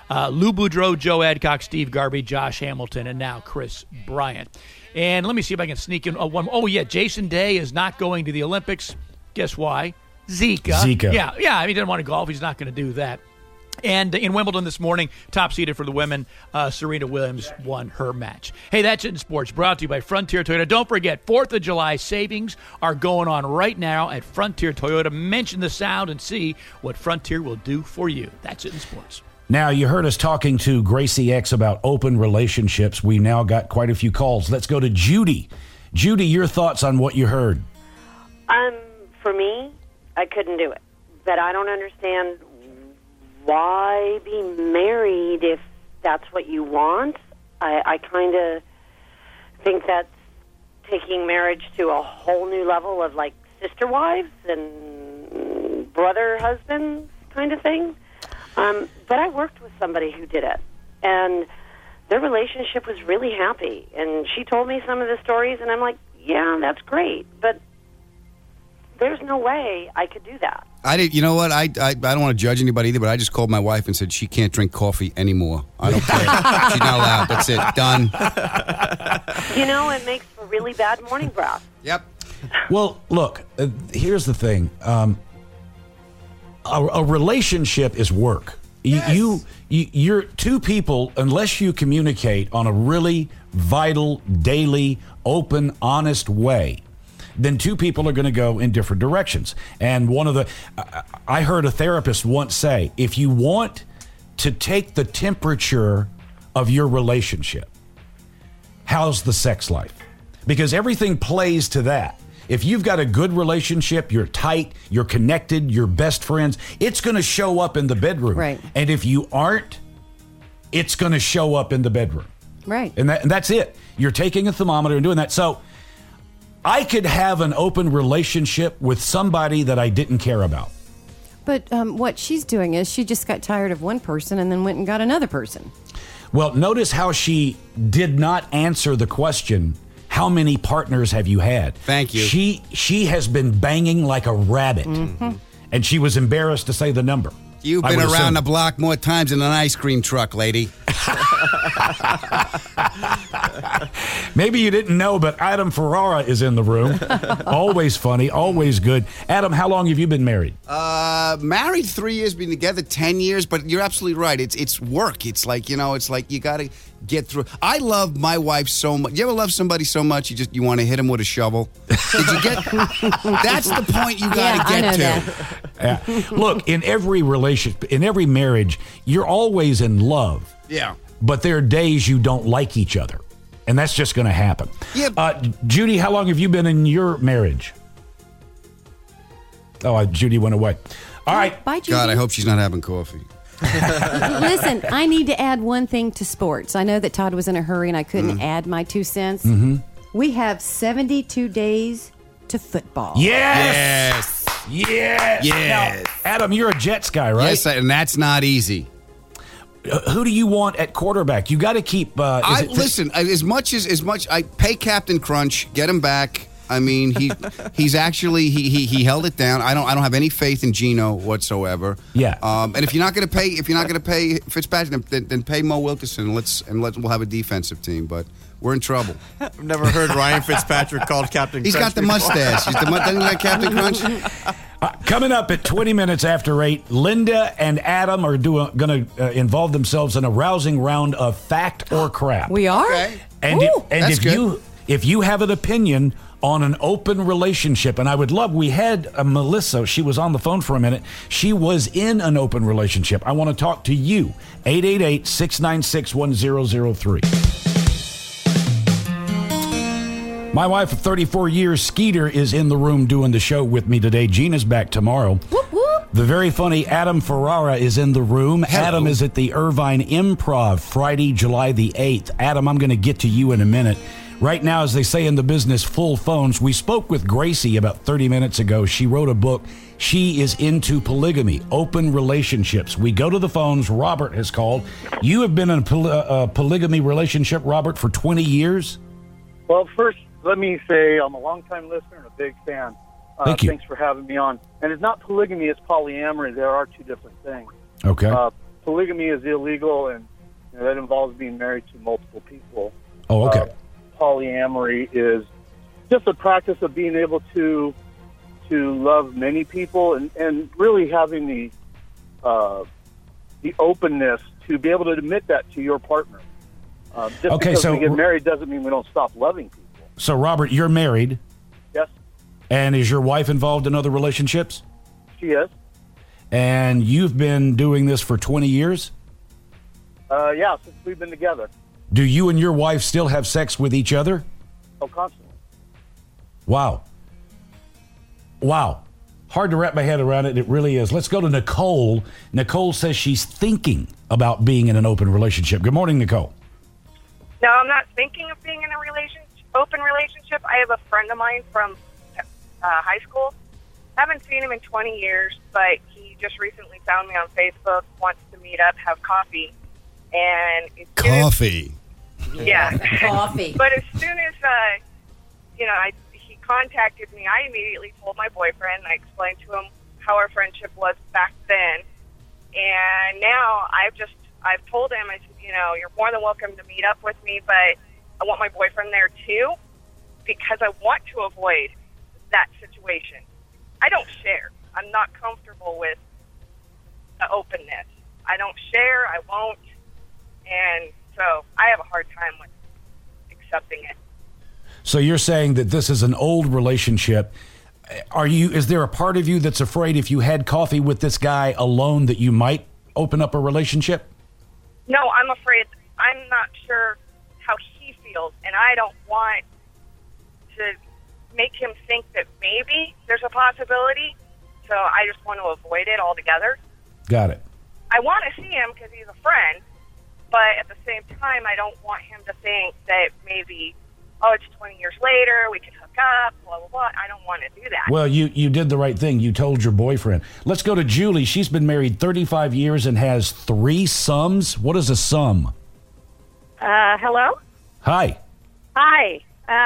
Lou Boudreau, Joe Adcock, Steve Garvey, Josh Hamilton, and now Chris Bryant. And let me see if I can sneak in one. Oh, yeah, Jason Day is not going to the Olympics. Guess why? Zika. Yeah, I mean, he didn't want to golf. He's not going to do that. And in Wimbledon this morning, top seeded for the women, Serena Williams won her match. Hey, that's it in sports. Brought to you by Frontier Toyota. Don't forget, 4th of July savings are going on right now at Frontier Toyota. Mention the sound and see what Frontier will do for you. That's it in sports. Now, you heard us talking to Gracie X about open relationships. We now got quite a few calls. Let's go to Judy. Judy, your thoughts on what you heard? For me, I couldn't do it. But I don't understand why be married if that's what you want. I kind of think that's taking marriage to a whole new level of like sister wives and brother husbands kind of thing. But I worked with somebody who did it, and their relationship was really happy. And she told me some of the stories, and I'm like, yeah, that's great, but there's no way I could do that. You know what? I don't want to judge anybody either, but I just called my wife and said she can't drink coffee anymore. I don't care. She's not allowed. That's it. Done. You know, it makes for really bad morning breath. Yep. Well, look, here's the thing. A relationship is work. Yes. You're two people, unless you communicate on a really vital, daily, open, honest way, then two people are going to go in different directions. And I heard a therapist once say, if you want to take the temperature of your relationship, how's the sex life? Because everything plays to that. If you've got a good relationship, you're tight, you're connected, you're best friends, it's going to show up in the bedroom. Right. And if you aren't, it's going to show up in the bedroom. Right. And that's it. You're taking a thermometer and doing that. So I could have an open relationship with somebody that I didn't care about. But what she's doing is she just got tired of one person and then went and got another person. Well, notice how she did not answer the question, how many partners have you had? Thank you. She has been banging like a rabbit. Mm-hmm. And she was embarrassed to say the number. You've been around the block more times than an ice cream truck, lady. Maybe you didn't know, but Adam Ferrara is in the room. Always funny, always good. Adam, how long have you been married? Married 3 years, been together 10 years, but you're absolutely right. It's work. It's like you got to get through. I love my wife so much. You ever love somebody so much you want to hit him with a shovel? Did you get? That's the point you got to get to. Yeah. Look, in every relationship, in every marriage, you're always in love. Yeah. But there are days you don't like each other. And that's just going to happen. Yeah. Judy, how long have you been in your marriage? Oh, Judy went away. All right. Bye, Judy. God, I hope she's not having coffee. Listen, I need to add one thing to sports. I know that Todd was in a hurry and I couldn't add my 2 cents. Mm-hmm. We have 72 days to football. Yes. Yes. Now, Adam, you're a Jets guy, right? Yes, and that's not easy. Who do you want at quarterback? You got to keep. Listen, as much I pay Captain Crunch, get him back. I mean, he's actually he held it down. I don't have any faith in Geno whatsoever. Yeah. And if you're not going to pay Fitzpatrick, then pay Mo Wilkerson. We'll have a defensive team. But we're in trouble. I've never heard Ryan Fitzpatrick called Captain Crunch. He's got the mustache. Doesn't like Captain Crunch? Coming up at 20 minutes after 8, Linda and Adam are going to involve themselves in a rousing round of fact or crap. We are? Okay. And if you have an opinion on an open relationship, and I would love, we had Melissa, she was on the phone for a minute. She was in an open relationship. I want to talk to you. 888-696-1003. My wife of 34 years, Skeeter, is in the room doing the show with me today. Gina's back tomorrow. Whoop, whoop. The very funny Adam Ferrara is in the room. Hello. Adam is at the Irvine Improv Friday, July the 8th. Adam, I'm going to get to you in a minute. Right now, as they say in the business, full phones. We spoke with Gracie about 30 minutes ago. She wrote a book. She is into polygamy, open relationships. We go to the phones. Robert has called. You have been in a polygamy relationship, Robert, for 20 years? Well, first, let me say I'm a longtime listener and a big fan. Thank you. Thanks for having me on. And it's not polygamy, it's polyamory. There are two different things. Okay. polygamy is illegal, and that involves being married to multiple people. Oh, okay. Polyamory is just a practice of being able to love many people and really having the openness to be able to admit that to your partner. Just because we get married doesn't mean we don't stop loving people. So, Robert, you're married. Yes. And is your wife involved in other relationships? She is. And you've been doing this for 20 years? Yeah, since we've been together. Do you and your wife still have sex with each other? Oh, constantly. Wow. Wow. Hard to wrap my head around it. It really is. Let's go to Nicole. Nicole says she's thinking about being in an open relationship. Good morning, Nicole. No, I'm not thinking of being in a open relationship. I have a friend of mine from high school. Haven't seen him in 20 years, but he just recently found me on Facebook, wants to meet up, have coffee. And coffee. Yeah. Coffee. But as soon as, he contacted me, I immediately told my boyfriend, I explained to him how our friendship was back then. And now I've told him, I said, you're more than welcome to meet up with me, but I want my boyfriend there too, because I want to avoid that situation. I don't share. I'm not comfortable with the openness. I don't share. I won't. And so I have a hard time with accepting it. So you're saying that this is an old relationship. Is there a part of you that's afraid if you had coffee with this guy alone that you might open up a relationship? No, I'm afraid. I'm not sure how he feels, and I don't want to make him think that maybe there's a possibility. So I just want to avoid it altogether. Got it. I want to see him because he's a friend, but at the same time, I don't want him to think that maybe, it's 20 years later, we can hook up, blah, blah, blah. I don't want to do that. Well, you did the right thing. You told your boyfriend. Let's go to Julie. She's been married 35 years and has 3 sons. What is a sum? Hello? Hi. Hi.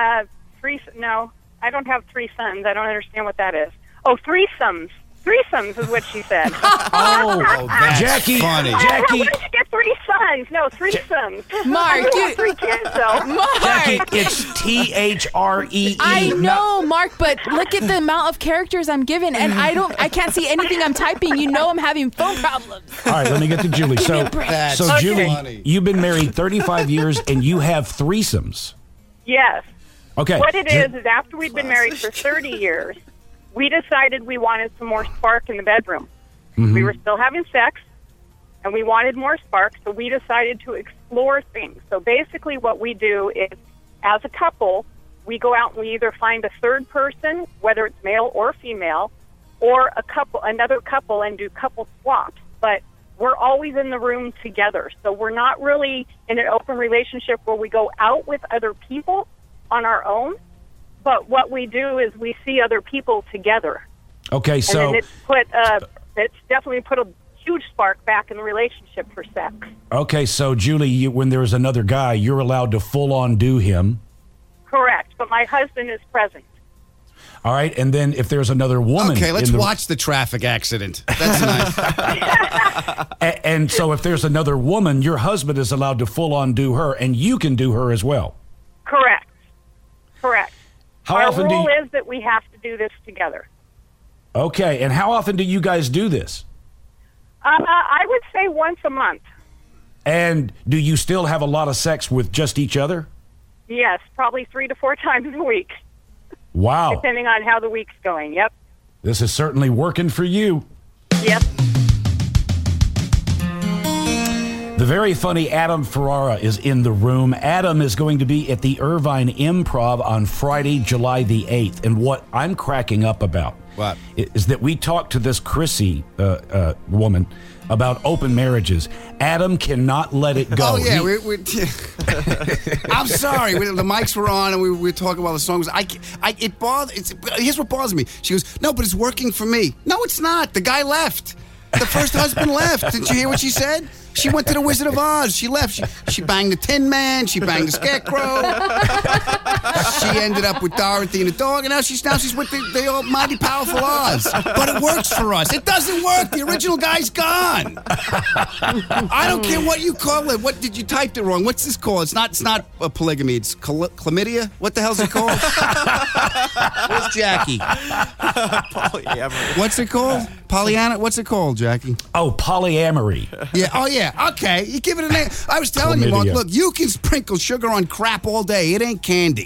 No, I don't have 3 sons. I don't understand what that is. Oh, threesomes. Threesomes is what she said. That's Jackie, funny. Jackie. Where did you get 3 sons? No, threesomes. Mark, I have 3 kids, though. Mark. Jackie, it's THREE. I know, Mark, but look at the amount of characters I'm given, and I can't see anything I'm typing. I'm having phone problems. All right, let me get to Julie. So Julie, funny. You've been married 35 years and you have threesomes. Yes. Okay. What it is after we'd been married for 30 years, we decided we wanted some more spark in the bedroom. Mm-hmm. We were still having sex, and we wanted more spark, so we decided to explore things. So basically what we do is, as a couple, we go out and we either find a third person, whether it's male or female, or another couple, and do couple swaps. But we're always in the room together. So we're not really in an open relationship where we go out with other people on our own. But what we do is we see other people together. Okay, so and then it's definitely put a huge spark back in the relationship for sex. Okay, so Julie, when there's another guy, you're allowed to full on do him. Correct, but my husband is present. All right, and then if there's another woman, okay, let's watch the traffic accident. That's nice. And so if there's another woman, your husband is allowed to full on do her, and you can do her as well. Correct. How Our often rule is that we have to do this together. Okay, and how often do you guys do this? I would say once a month. And do you still have a lot of sex with just each other? Yes, probably 3 to 4 times a week. Wow. Depending on how the week's going, yep. This is certainly working for you. Yep. The very funny Adam Ferrara is in the room. Adam is going to be at the Irvine Improv on Friday, July the 8th. And what I'm cracking up about is that we talked to this Chrissy woman about open marriages. Adam cannot let it go. Oh, yeah. I'm sorry. The mics were on and we were talking about the songs. Here's what bothers me. She goes, no, but it's working for me. No, it's not. The guy left. The first husband left. Didn't you hear what she said? She went to the Wizard of Oz. She left. She banged the Tin Man. She banged the Scarecrow. She ended up with Dorothy and the dog, and now she's with the almighty powerful Oz. But it works for us. It doesn't work. The original guy's gone. I don't care what you call it. What did you type it wrong? What's this called? It's not a polygamy. It's chlamydia. What the hell's it called? Where's Jackie? Polyamory. What's it called? Pollyanna? What's it called, Jackie? Oh, polyamory. Yeah. Oh, yeah. Okay. You give it a name. I was telling you, Mark, look, you can sprinkle sugar on crap all day. It ain't candy.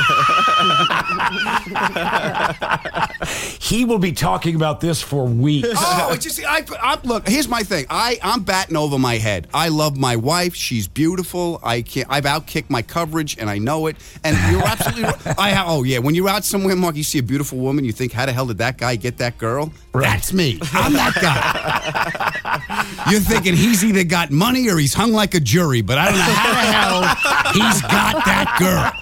He will be talking about this for weeks. Oh, it's just, look, here's my thing. I'm batting over my head. I love my wife. She's beautiful. I've outkicked my coverage, and I know it. And you're absolutely right. When you're out somewhere, Mark, you see a beautiful woman, you think, how the hell did that guy get that girl? Right. That's me. I'm that guy. You're thinking he's either got money or he's hung like a jury, but I don't know how the hell he's got that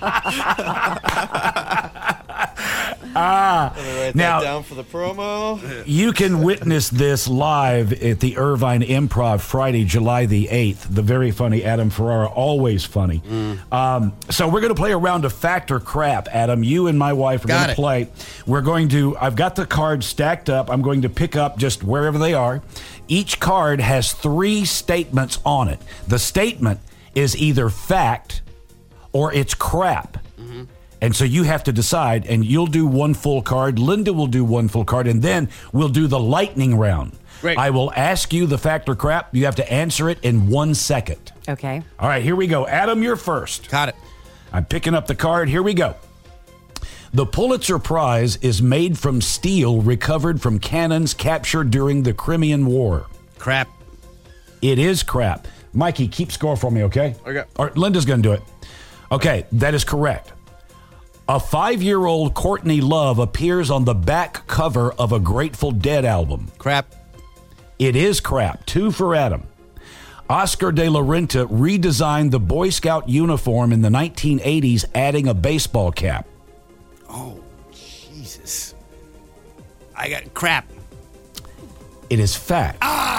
girl. Write Now, that down for the promo. You can witness this live at the Irvine Improv Friday, July the 8th. The very funny Adam Ferrara, always funny. So we're going to play a round of fact or crap, Adam. You and my wife are going to play. I've got the cards stacked up. I'm going to pick up just wherever they are. Each card has 3 statements on it. The statement is either fact or it's crap. And so you have to decide, and you'll do one full card. Linda will do one full card, and then we'll do the lightning round. Right. I will ask you the fact or crap. You have to answer it in 1 second. Okay. All right, here we go. Adam, you're first. Got it. I'm picking up the card. Here we go. The Pulitzer Prize is made from steel recovered from cannons captured during the Crimean War. Crap. It is crap. Mikey, keep score for me, okay? Okay. Or Linda's going to do it. Okay, that is correct. A 5-year-old Courtney Love appears on the back cover of a Grateful Dead album. Crap. It is crap. 2 for Adam. Oscar de la Renta redesigned the Boy Scout uniform in the 1980s, adding a baseball cap. Oh, Jesus. I got crap. It is fact.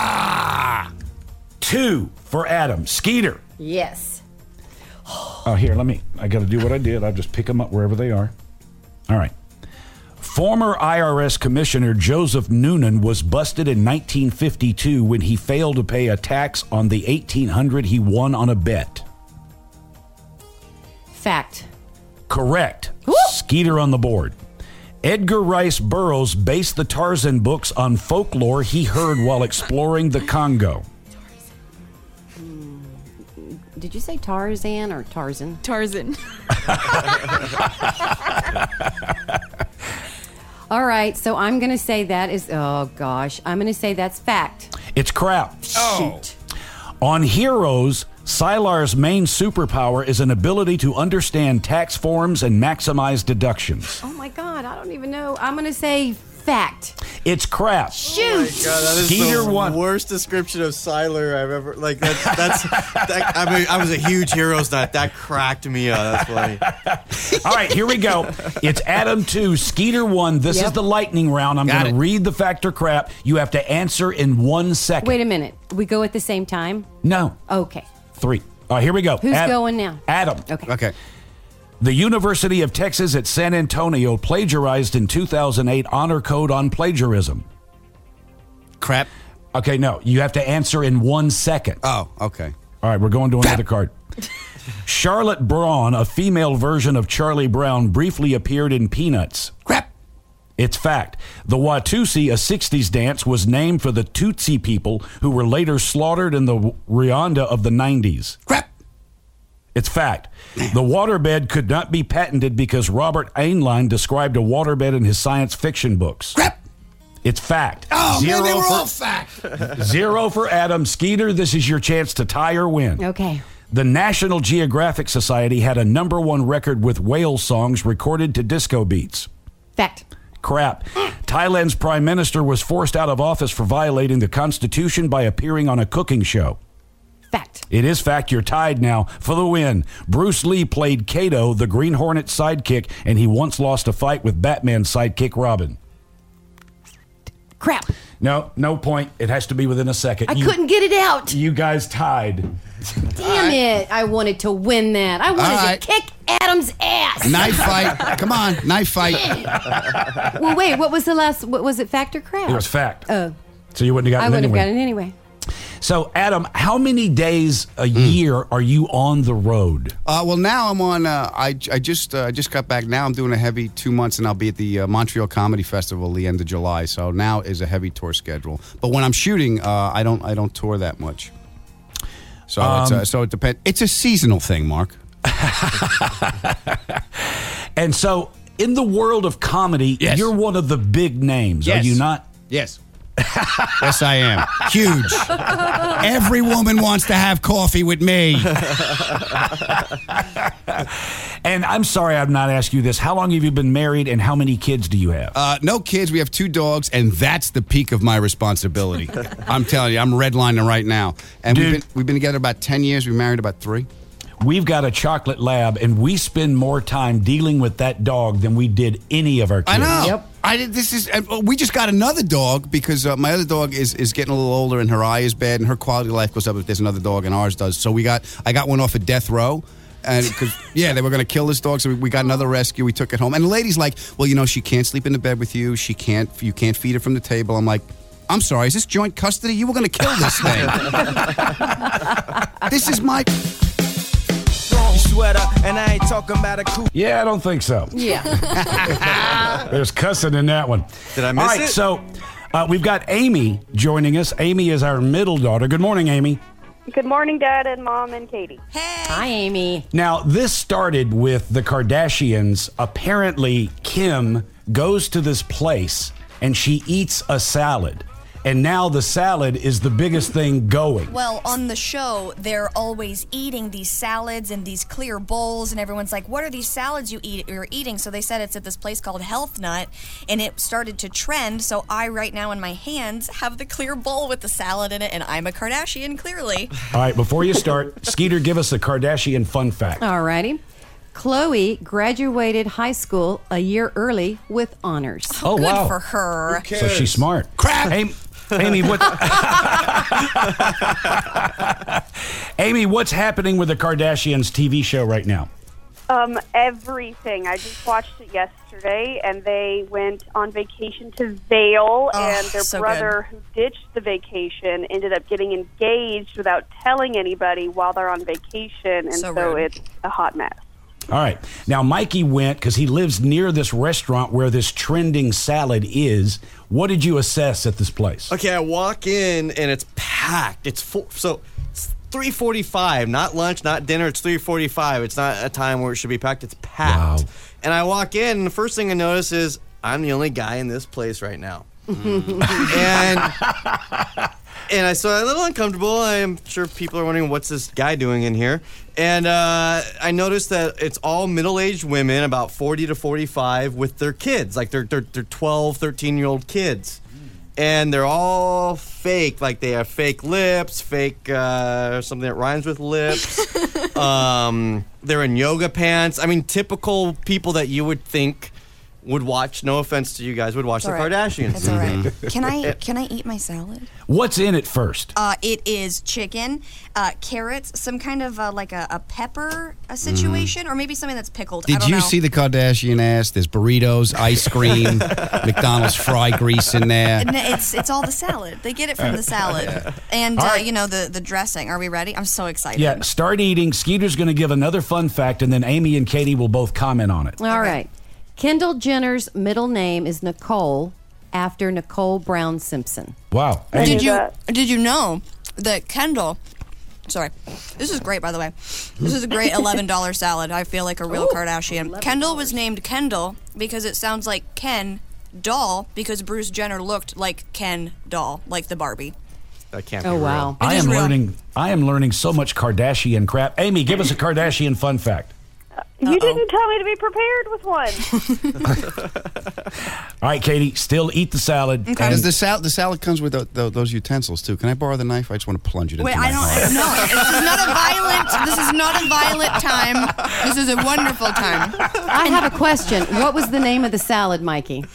2 for Adam. Skeeter. Yes. Oh, here, I got to do what I did. I'll just pick them up wherever they are. All right. Former IRS Commissioner Joseph Noonan was busted in 1952 when he failed to pay a tax on the $1,800 he won on a bet. Fact. Correct. Woo! Skeeter on the board. Edgar Rice Burroughs based the Tarzan books on folklore he heard while exploring the Congo. Did you say Tarzan or Tarzan? Tarzan. All right, so I'm going to say that is, I'm going to say that's fact. It's crap. Shoot. On Heroes, Sylar's main superpower is an ability to understand tax forms and maximize deductions. Oh my God, I don't even know. I'm going to say fact. It's crap. Shoot. Oh my God, that is Skeeter the won. worst description of Sylar I've ever. I was a huge Heroes nut. That cracked me up. That's funny. All right, here we go. It's Adam 2, Skeeter 1. This is the lightning round. I'm going to read the fact or crap. You have to answer in 1 second. Wait a minute. We go at the same time? No. Okay. 3. All right, here we go. Who's going now? Adam. Okay. The University of Texas at San Antonio plagiarized in 2008 honor code on plagiarism. Crap. Okay, no. You have to answer in 1 second. Oh, okay. All right, we're going to another card. Charlotte Braun, a female version of Charlie Brown, briefly appeared in Peanuts. Crap. It's fact. The Watusi, a 60s dance, was named for the Tutsi people who were later slaughtered in the Rwanda of the 90s. Crap. It's fact. The waterbed could not be patented because Robert Heinlein described a waterbed in his science fiction books. Crap. It's fact. Oh, man, they were all fact. 0 for Adam. Skeeter, this is your chance to tie or win. Okay. The National Geographic Society had a #1 record with whale songs recorded to disco beats. Fact. Crap. Thailand's prime minister was forced out of office for violating the Constitution by appearing on a cooking show. Fact. It is fact. You're tied now for the win. Bruce Lee played Kato, the Green Hornet's sidekick, and he once lost a fight with Batman's sidekick, Robin. Crap. No point. It has to be within a second. I couldn't get it out. You guys tied. Damn it. I wanted to win that. I wanted to kick Adam's ass. Knife fight. Come on, knife fight. Well, wait, what was the last, what was it, fact or crap? It was fact. Oh. So you wouldn't have I gotten it wouldn't anyway. have gotten it anyway. So, Adam, how many days a year are you on the road? Well, now I'm on. I just got back. Now I'm doing a heavy 2 months, and I'll be at the Montreal Comedy Festival the end of July. So now is a heavy tour schedule. But when I'm shooting, I don't tour that much. So so it depends. It's a seasonal thing, Mark. And so, in the world of comedy, Yes. you're one of the big names, are Yes. you not? Yes. Yes, I am. Huge. Every woman wants to have coffee with me. And I'm sorry I've not asked you this. How long have you been married, and how many kids do you have? No kids. We have 2 dogs, and that's the peak of my responsibility. I'm telling you, I'm redlining right now. And we've been together about 10 years. We married about 3. We've got a chocolate lab, and we spend more time dealing with that dog than we did any of our kids. I know. Yep. We just got another dog because my other dog is getting a little older and her eye is bad and her quality of life goes up if there's another dog and ours does. So I got one off of death row. And because they were going to kill this dog, so we got another rescue. We took it home, and the lady's like, "Well, she can't sleep in the bed with you. You can't feed her from the table." I'm like, "I'm sorry, is this joint custody? You were going to kill this thing. This is my." Sweater, and I ain't talking about a coupe. Yeah, I don't think so. Yeah. There's cussing in that one. Did I miss All right, it? so we've got Amy joining us. Amy is our middle daughter. Good morning, Amy. Good morning, Dad and Mom and Katie. Hi, Amy. Now, this started with the Kardashians. Apparently, Kim goes to this place and she eats a salad. And now the salad is the biggest thing going. Well, on the show, they're always eating these salads in these clear bowls, and everyone's like, what are these salads you're eating? So they said it's at this place called Health Nut, and it started to trend. So I, right now in my hands, have the clear bowl with the salad in it, and I'm a Kardashian, clearly. All right, before you start, Skeeter, give us a Kardashian fun fact. All righty. Khloe graduated high school a year early with honors. Oh, Good wow. for her. So she's smart. Crap. Amy, what? Amy, what's happening with the Kardashians TV show right now? Everything. I just watched it yesterday, and they went on vacation to Vail, and their so brother, who ditched the vacation, ended up getting engaged without telling anybody while they're on vacation, and So so rude. it's a hot mess. All right. Now, Mikey went because he lives near this restaurant where this trending salad is. What did you assess at this place? Okay, I walk in and it's packed. It's full. So it's 3:45, not lunch, not dinner. It's 3:45. It's not a time where it should be packed. It's packed. Wow. And I walk in, and the first thing I notice is I'm the only guy in this place right now. And I saw a little uncomfortable. I'm sure people are wondering, what's this guy doing in here? And I noticed that it's all middle-aged women, about 40 to 45, with their kids, like they're 12, 13-year-old kids. And they're all fake, like they have fake lips, fake something that rhymes with lips. They're in yoga pants. I mean, typical people that you would think would watch, no offense to you guys, would watch the Kardashians. It's all right. Can I eat my salad? What's in it first? It is chicken, carrots, some kind of like a pepper situation, or maybe something that's pickled. I Did don't you know. see the Kardashian ass? There's burritos, ice cream, McDonald's fry grease in there. And it's all the salad. They get it from the salad. And, All right. the dressing. Are we ready? I'm so excited. Yeah, start eating. Skeeter's going to give another fun fact, and then Amy and Katie will both comment on it. All right. Kendall Jenner's middle name is Nicole, after Nicole Brown Simpson. Wow. Did you know that Kendall... Sorry. This is great, by the way. This is a great $11 salad. I feel like a real Kardashian. Kendall was named Kendall because it sounds like Ken doll, because Bruce Jenner looked like Ken doll, like the Barbie. That can't Oh, be real. wow. I am learning so much Kardashian crap. Amy, give us a Kardashian fun fact. You didn't tell me to be prepared with one. All right, Katie, still eat the salad. Okay. And- Does the salad comes with those utensils too? Can I borrow the knife? I just want to plunge it into Wait, my I don't heart. know. This is not a violent time. This is a wonderful time. I have a question. What was the name of the salad, Mikey?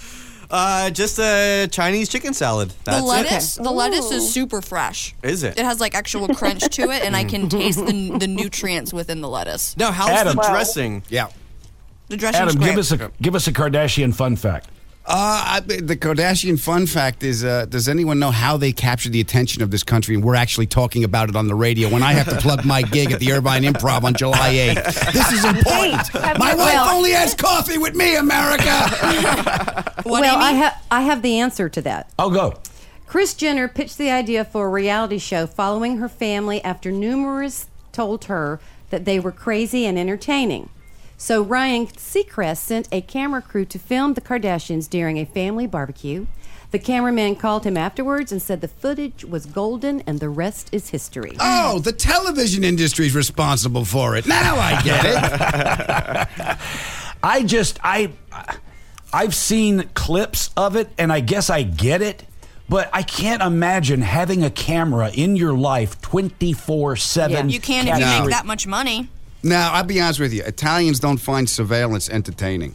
Just a Chinese chicken salad. That's The lettuce is super fresh. Is it? It has like actual crunch to it, and I can taste the nutrients within the lettuce. Now, how's Adam. the dressing? Yeah. The dressing's Adam, great. give us a Kardashian fun fact. The Kardashian fun fact is, does anyone know how they captured the attention of this country? And we're actually talking about it on the radio when I have to plug my gig at the Irvine Improv on July 8th. This is important. My wife only has coffee with me, America. I have the answer to that. I'll go. Kris Jenner pitched the idea for a reality show following her family after numerous told her that they were crazy and entertaining. So Ryan Seacrest sent a camera crew to film the Kardashians during a family barbecue. The cameraman called him afterwards and said the footage was golden and the rest is history. Oh, the television industry's responsible for it. Now I get it. I've seen clips of it, and I guess I get it, but I can't imagine having a camera in your life 24/7. You can if you make that much money. Now, I'll be honest with you. Italians don't find surveillance entertaining.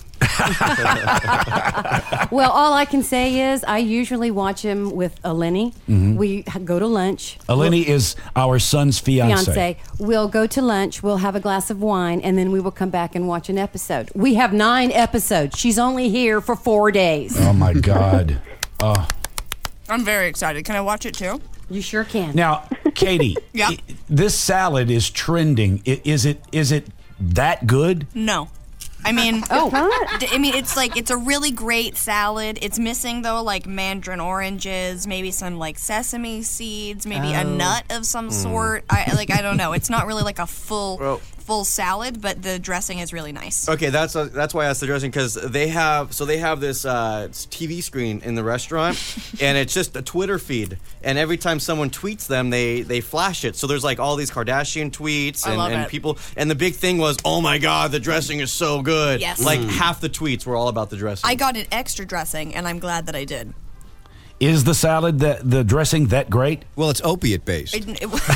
Well, all I can say is I usually watch him with Eleni. Mhm. We go to lunch. Eleni is our son's fiance. We'll go to lunch. We'll have a glass of wine, and then we will come back and watch an episode. We have 9 episodes. She's only here for 4 days. Oh, my God. Oh. I'm very excited. Can I watch it too? You sure can. Now, Katie, Yeah. This salad is trending. Is it that good? No. I mean, it's like it's a really great salad. It's missing though, like mandarin oranges, maybe some like sesame seeds, maybe a nut of some sort. I don't know. It's not really like a full salad, but the dressing is really nice. Okay, that's why I asked the dressing, because they have this TV screen in the restaurant, and it's just a Twitter feed, and every time someone tweets them, they flash it. So there's like all these Kardashian tweets and people, and the big thing was, oh my God, the dressing is so good. Yes. Like half the tweets were all about the dressing. I got an extra dressing, and I'm glad that I did. Is the salad, the dressing that great? Well, it's opiate based. It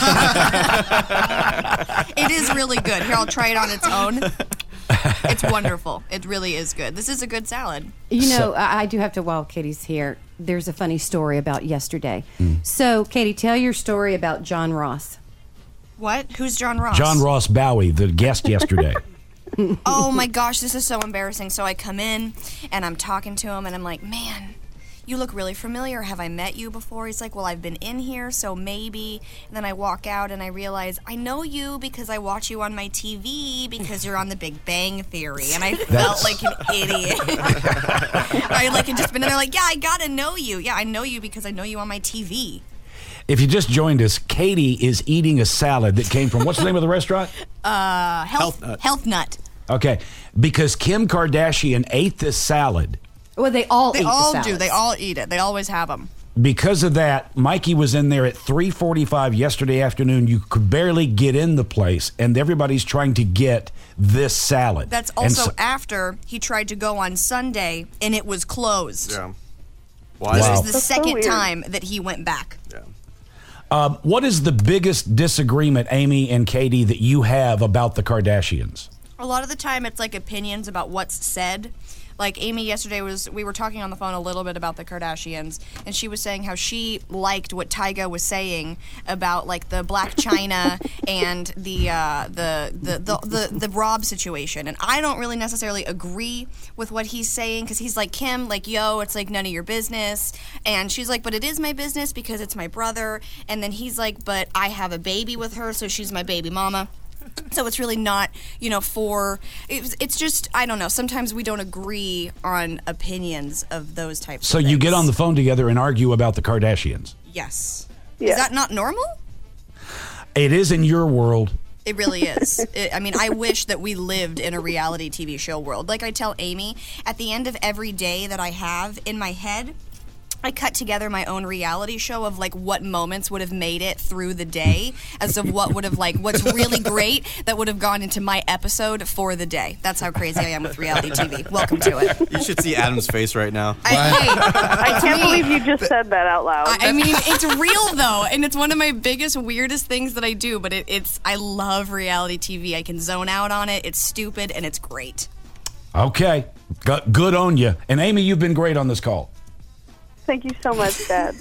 is really good. Here, I'll try it on its own. It's wonderful. It really is good. This is a good salad. You know, I do have to, while Katie's here, there's a funny story about yesterday. So, Katie, tell your story about John Ross. What? Who's John Ross? John Ross Bowie, the guest yesterday. Oh my gosh, this is so embarrassing. So I come in and I'm talking to him and I'm like, man, you look really familiar. Have I met you before? He's like, well, I've been in here, so maybe. And then I walk out and I realize I know you because I watch you on my TV because you're on The Big Bang Theory. And I felt like an idiot. I had just been in there like, yeah, I gotta know you. Yeah, I know you because I know you on my TV. If you just joined us, Katie is eating a salad that came from, what's the name of the restaurant? Health Nut. Okay, because Kim Kardashian ate this salad. Well, they all do. They all eat it. They always have them. Because of that, Mikey was in there at 3:45 yesterday afternoon. You could barely get in the place, and everybody's trying to get this salad. That's also after he tried to go on Sunday, and it was closed. Yeah. This is the second time that he went back. Yeah. What is the biggest disagreement, Amy and Katie, that you have about the Kardashians? A lot of the time, it's like opinions about what's said. Like Amy yesterday we were talking on the phone a little bit about the Kardashians, and she was saying how she liked what Tyga was saying about like the Black China and the Rob situation. And I don't really necessarily agree with what he's saying because he's like, Kim, like, yo, it's like none of your business. And she's like, but it is my business because it's my brother. And then he's like, but I have a baby with her, so she's my baby mama. So it's really not, it's just, I don't know. Sometimes we don't agree on opinions of those types So of things. you get on the phone together and argue about the Kardashians. Yes. Yeah. Is that not normal? It is in your world. It really is. I wish that we lived in a reality TV show world. Like I tell Amy, at the end of every day that I have in my head, I cut together my own reality show of like what moments would have made it through the day as of what would have what's really great that would have gone into my episode for the day. That's how crazy I am with reality TV. Welcome to it. You should see Adam's face right now. I can't believe you just said that out loud. I mean, it's real though, and it's one of my biggest, weirdest things that I do, but I love reality TV. I can zone out on it. It's stupid and it's great. Okay. Good on you. And Amy, you've been great on this call. Thank you so much, Dad.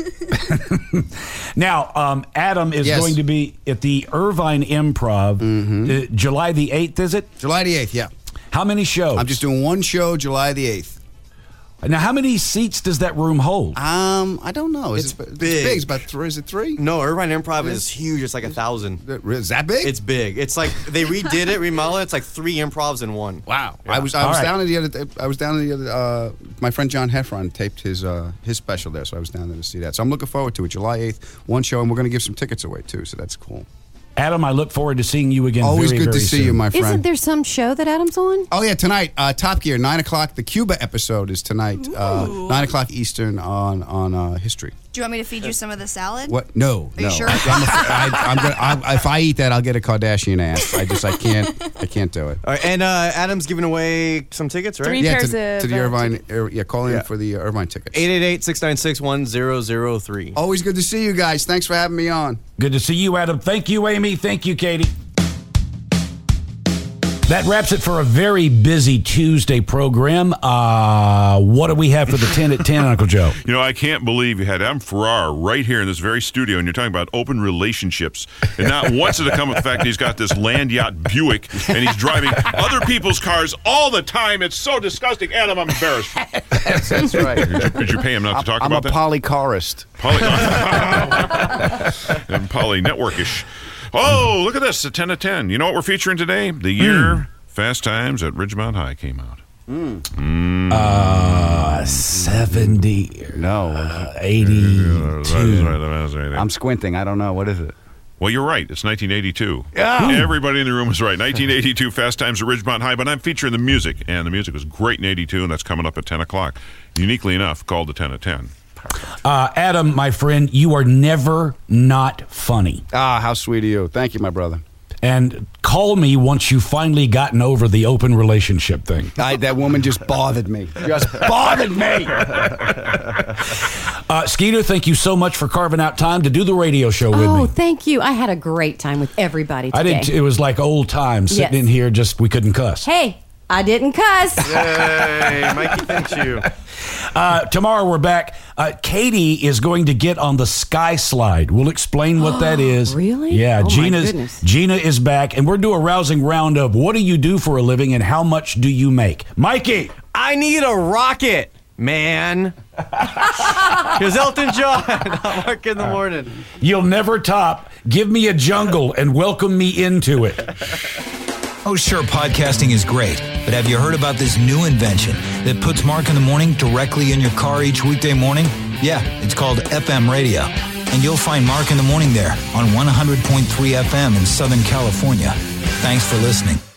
Now, Adam is going to be at the Irvine Improv July the 8th, is it? July the 8th, yeah. How many shows? I'm just doing one show July the 8th. Now, how many seats does that room hold? I don't know. It's big. It's about 3. Is it 3? No, Irvine Improv is huge. It's like 1,000. Is that big? It's big. It's like they redid it, remodeled it. It's like 3 improvs in one. Wow. Yeah. I was down there the other day. I was down there the other. My friend John Heffron taped his special there, so I was down there to see that. So I'm looking forward to it. July 8th, one show, and we're going to give some tickets away too. So that's cool. Adam, I look forward to seeing you again. Always very, good to very see soon. you, my friend. Isn't there some show that Adam's on? Oh, yeah, tonight. Top Gear, 9 o'clock. The Cuba episode is tonight. 9 o'clock Eastern on History. Do you want me to feed you some of the salad? What? No. Are you sure? If I eat that, I'll get a Kardashian ass. I can't do it. All right, and Adam's giving away some tickets, right? 3 Yeah, pairs to the of Irvine. Call in for the Irvine tickets. 888-696-1003. Always good to see you guys. Thanks for having me on. Good to see you, Adam. Thank you, Amy. Thank you, Katie. That wraps it for a very busy Tuesday program. What do we have for the 10 at 10, Uncle Joe? You know, I can't believe you had Adam Ferrara right here in this very studio, and you're talking about open relationships. And not once did it come with the fact that he's got this land yacht Buick, and he's driving other people's cars all the time. It's so disgusting. Adam, I'm embarrassed. That's right. Did you pay him not to talk about that? I'm a polycarist. And poly networkish. Oh, look at this, a 10 to 10. You know what we're featuring today? The year Fast Times at Ridgemont High came out. 70. No. 82. I'm squinting. I don't know. What is it? Well, you're right. It's 1982. Yeah. Everybody in the room is right. 1982, Fast Times at Ridgemont High. But I'm featuring the music, and the music was great in 82, and that's coming up at 10 o'clock. Uniquely enough, called the 10 at 10. Adam, my friend, you are never not funny. How sweet of you. Thank you, my brother. And call me once you've finally gotten over the open relationship thing. That woman just bothered me. Just bothered me. Skeeter, thank you so much for carving out time to do the radio show with me. Oh, thank you. I had a great time with everybody today. I did. It was like old times sitting in here, just we couldn't cuss. Hey, I didn't cuss. Yay, Mikey, thanks you. Tomorrow we're back. Katie is going to get on the Sky Slide. We'll explain what that is. Really? Yeah, Oh, my goodness. Gina is back, and we're doing a rousing round of what do you do for a living and how much do you make? Mikey! I need a rocket, man. Here's Elton John on Mark in the Morning. You'll never top. Give me a jungle and welcome me into it. Oh, sure, podcasting is great, but have you heard about this new invention that puts Mark in the Morning directly in your car each weekday morning? Yeah, it's called FM radio, and you'll find Mark in the Morning there on 100.3 FM in Southern California. Thanks for listening.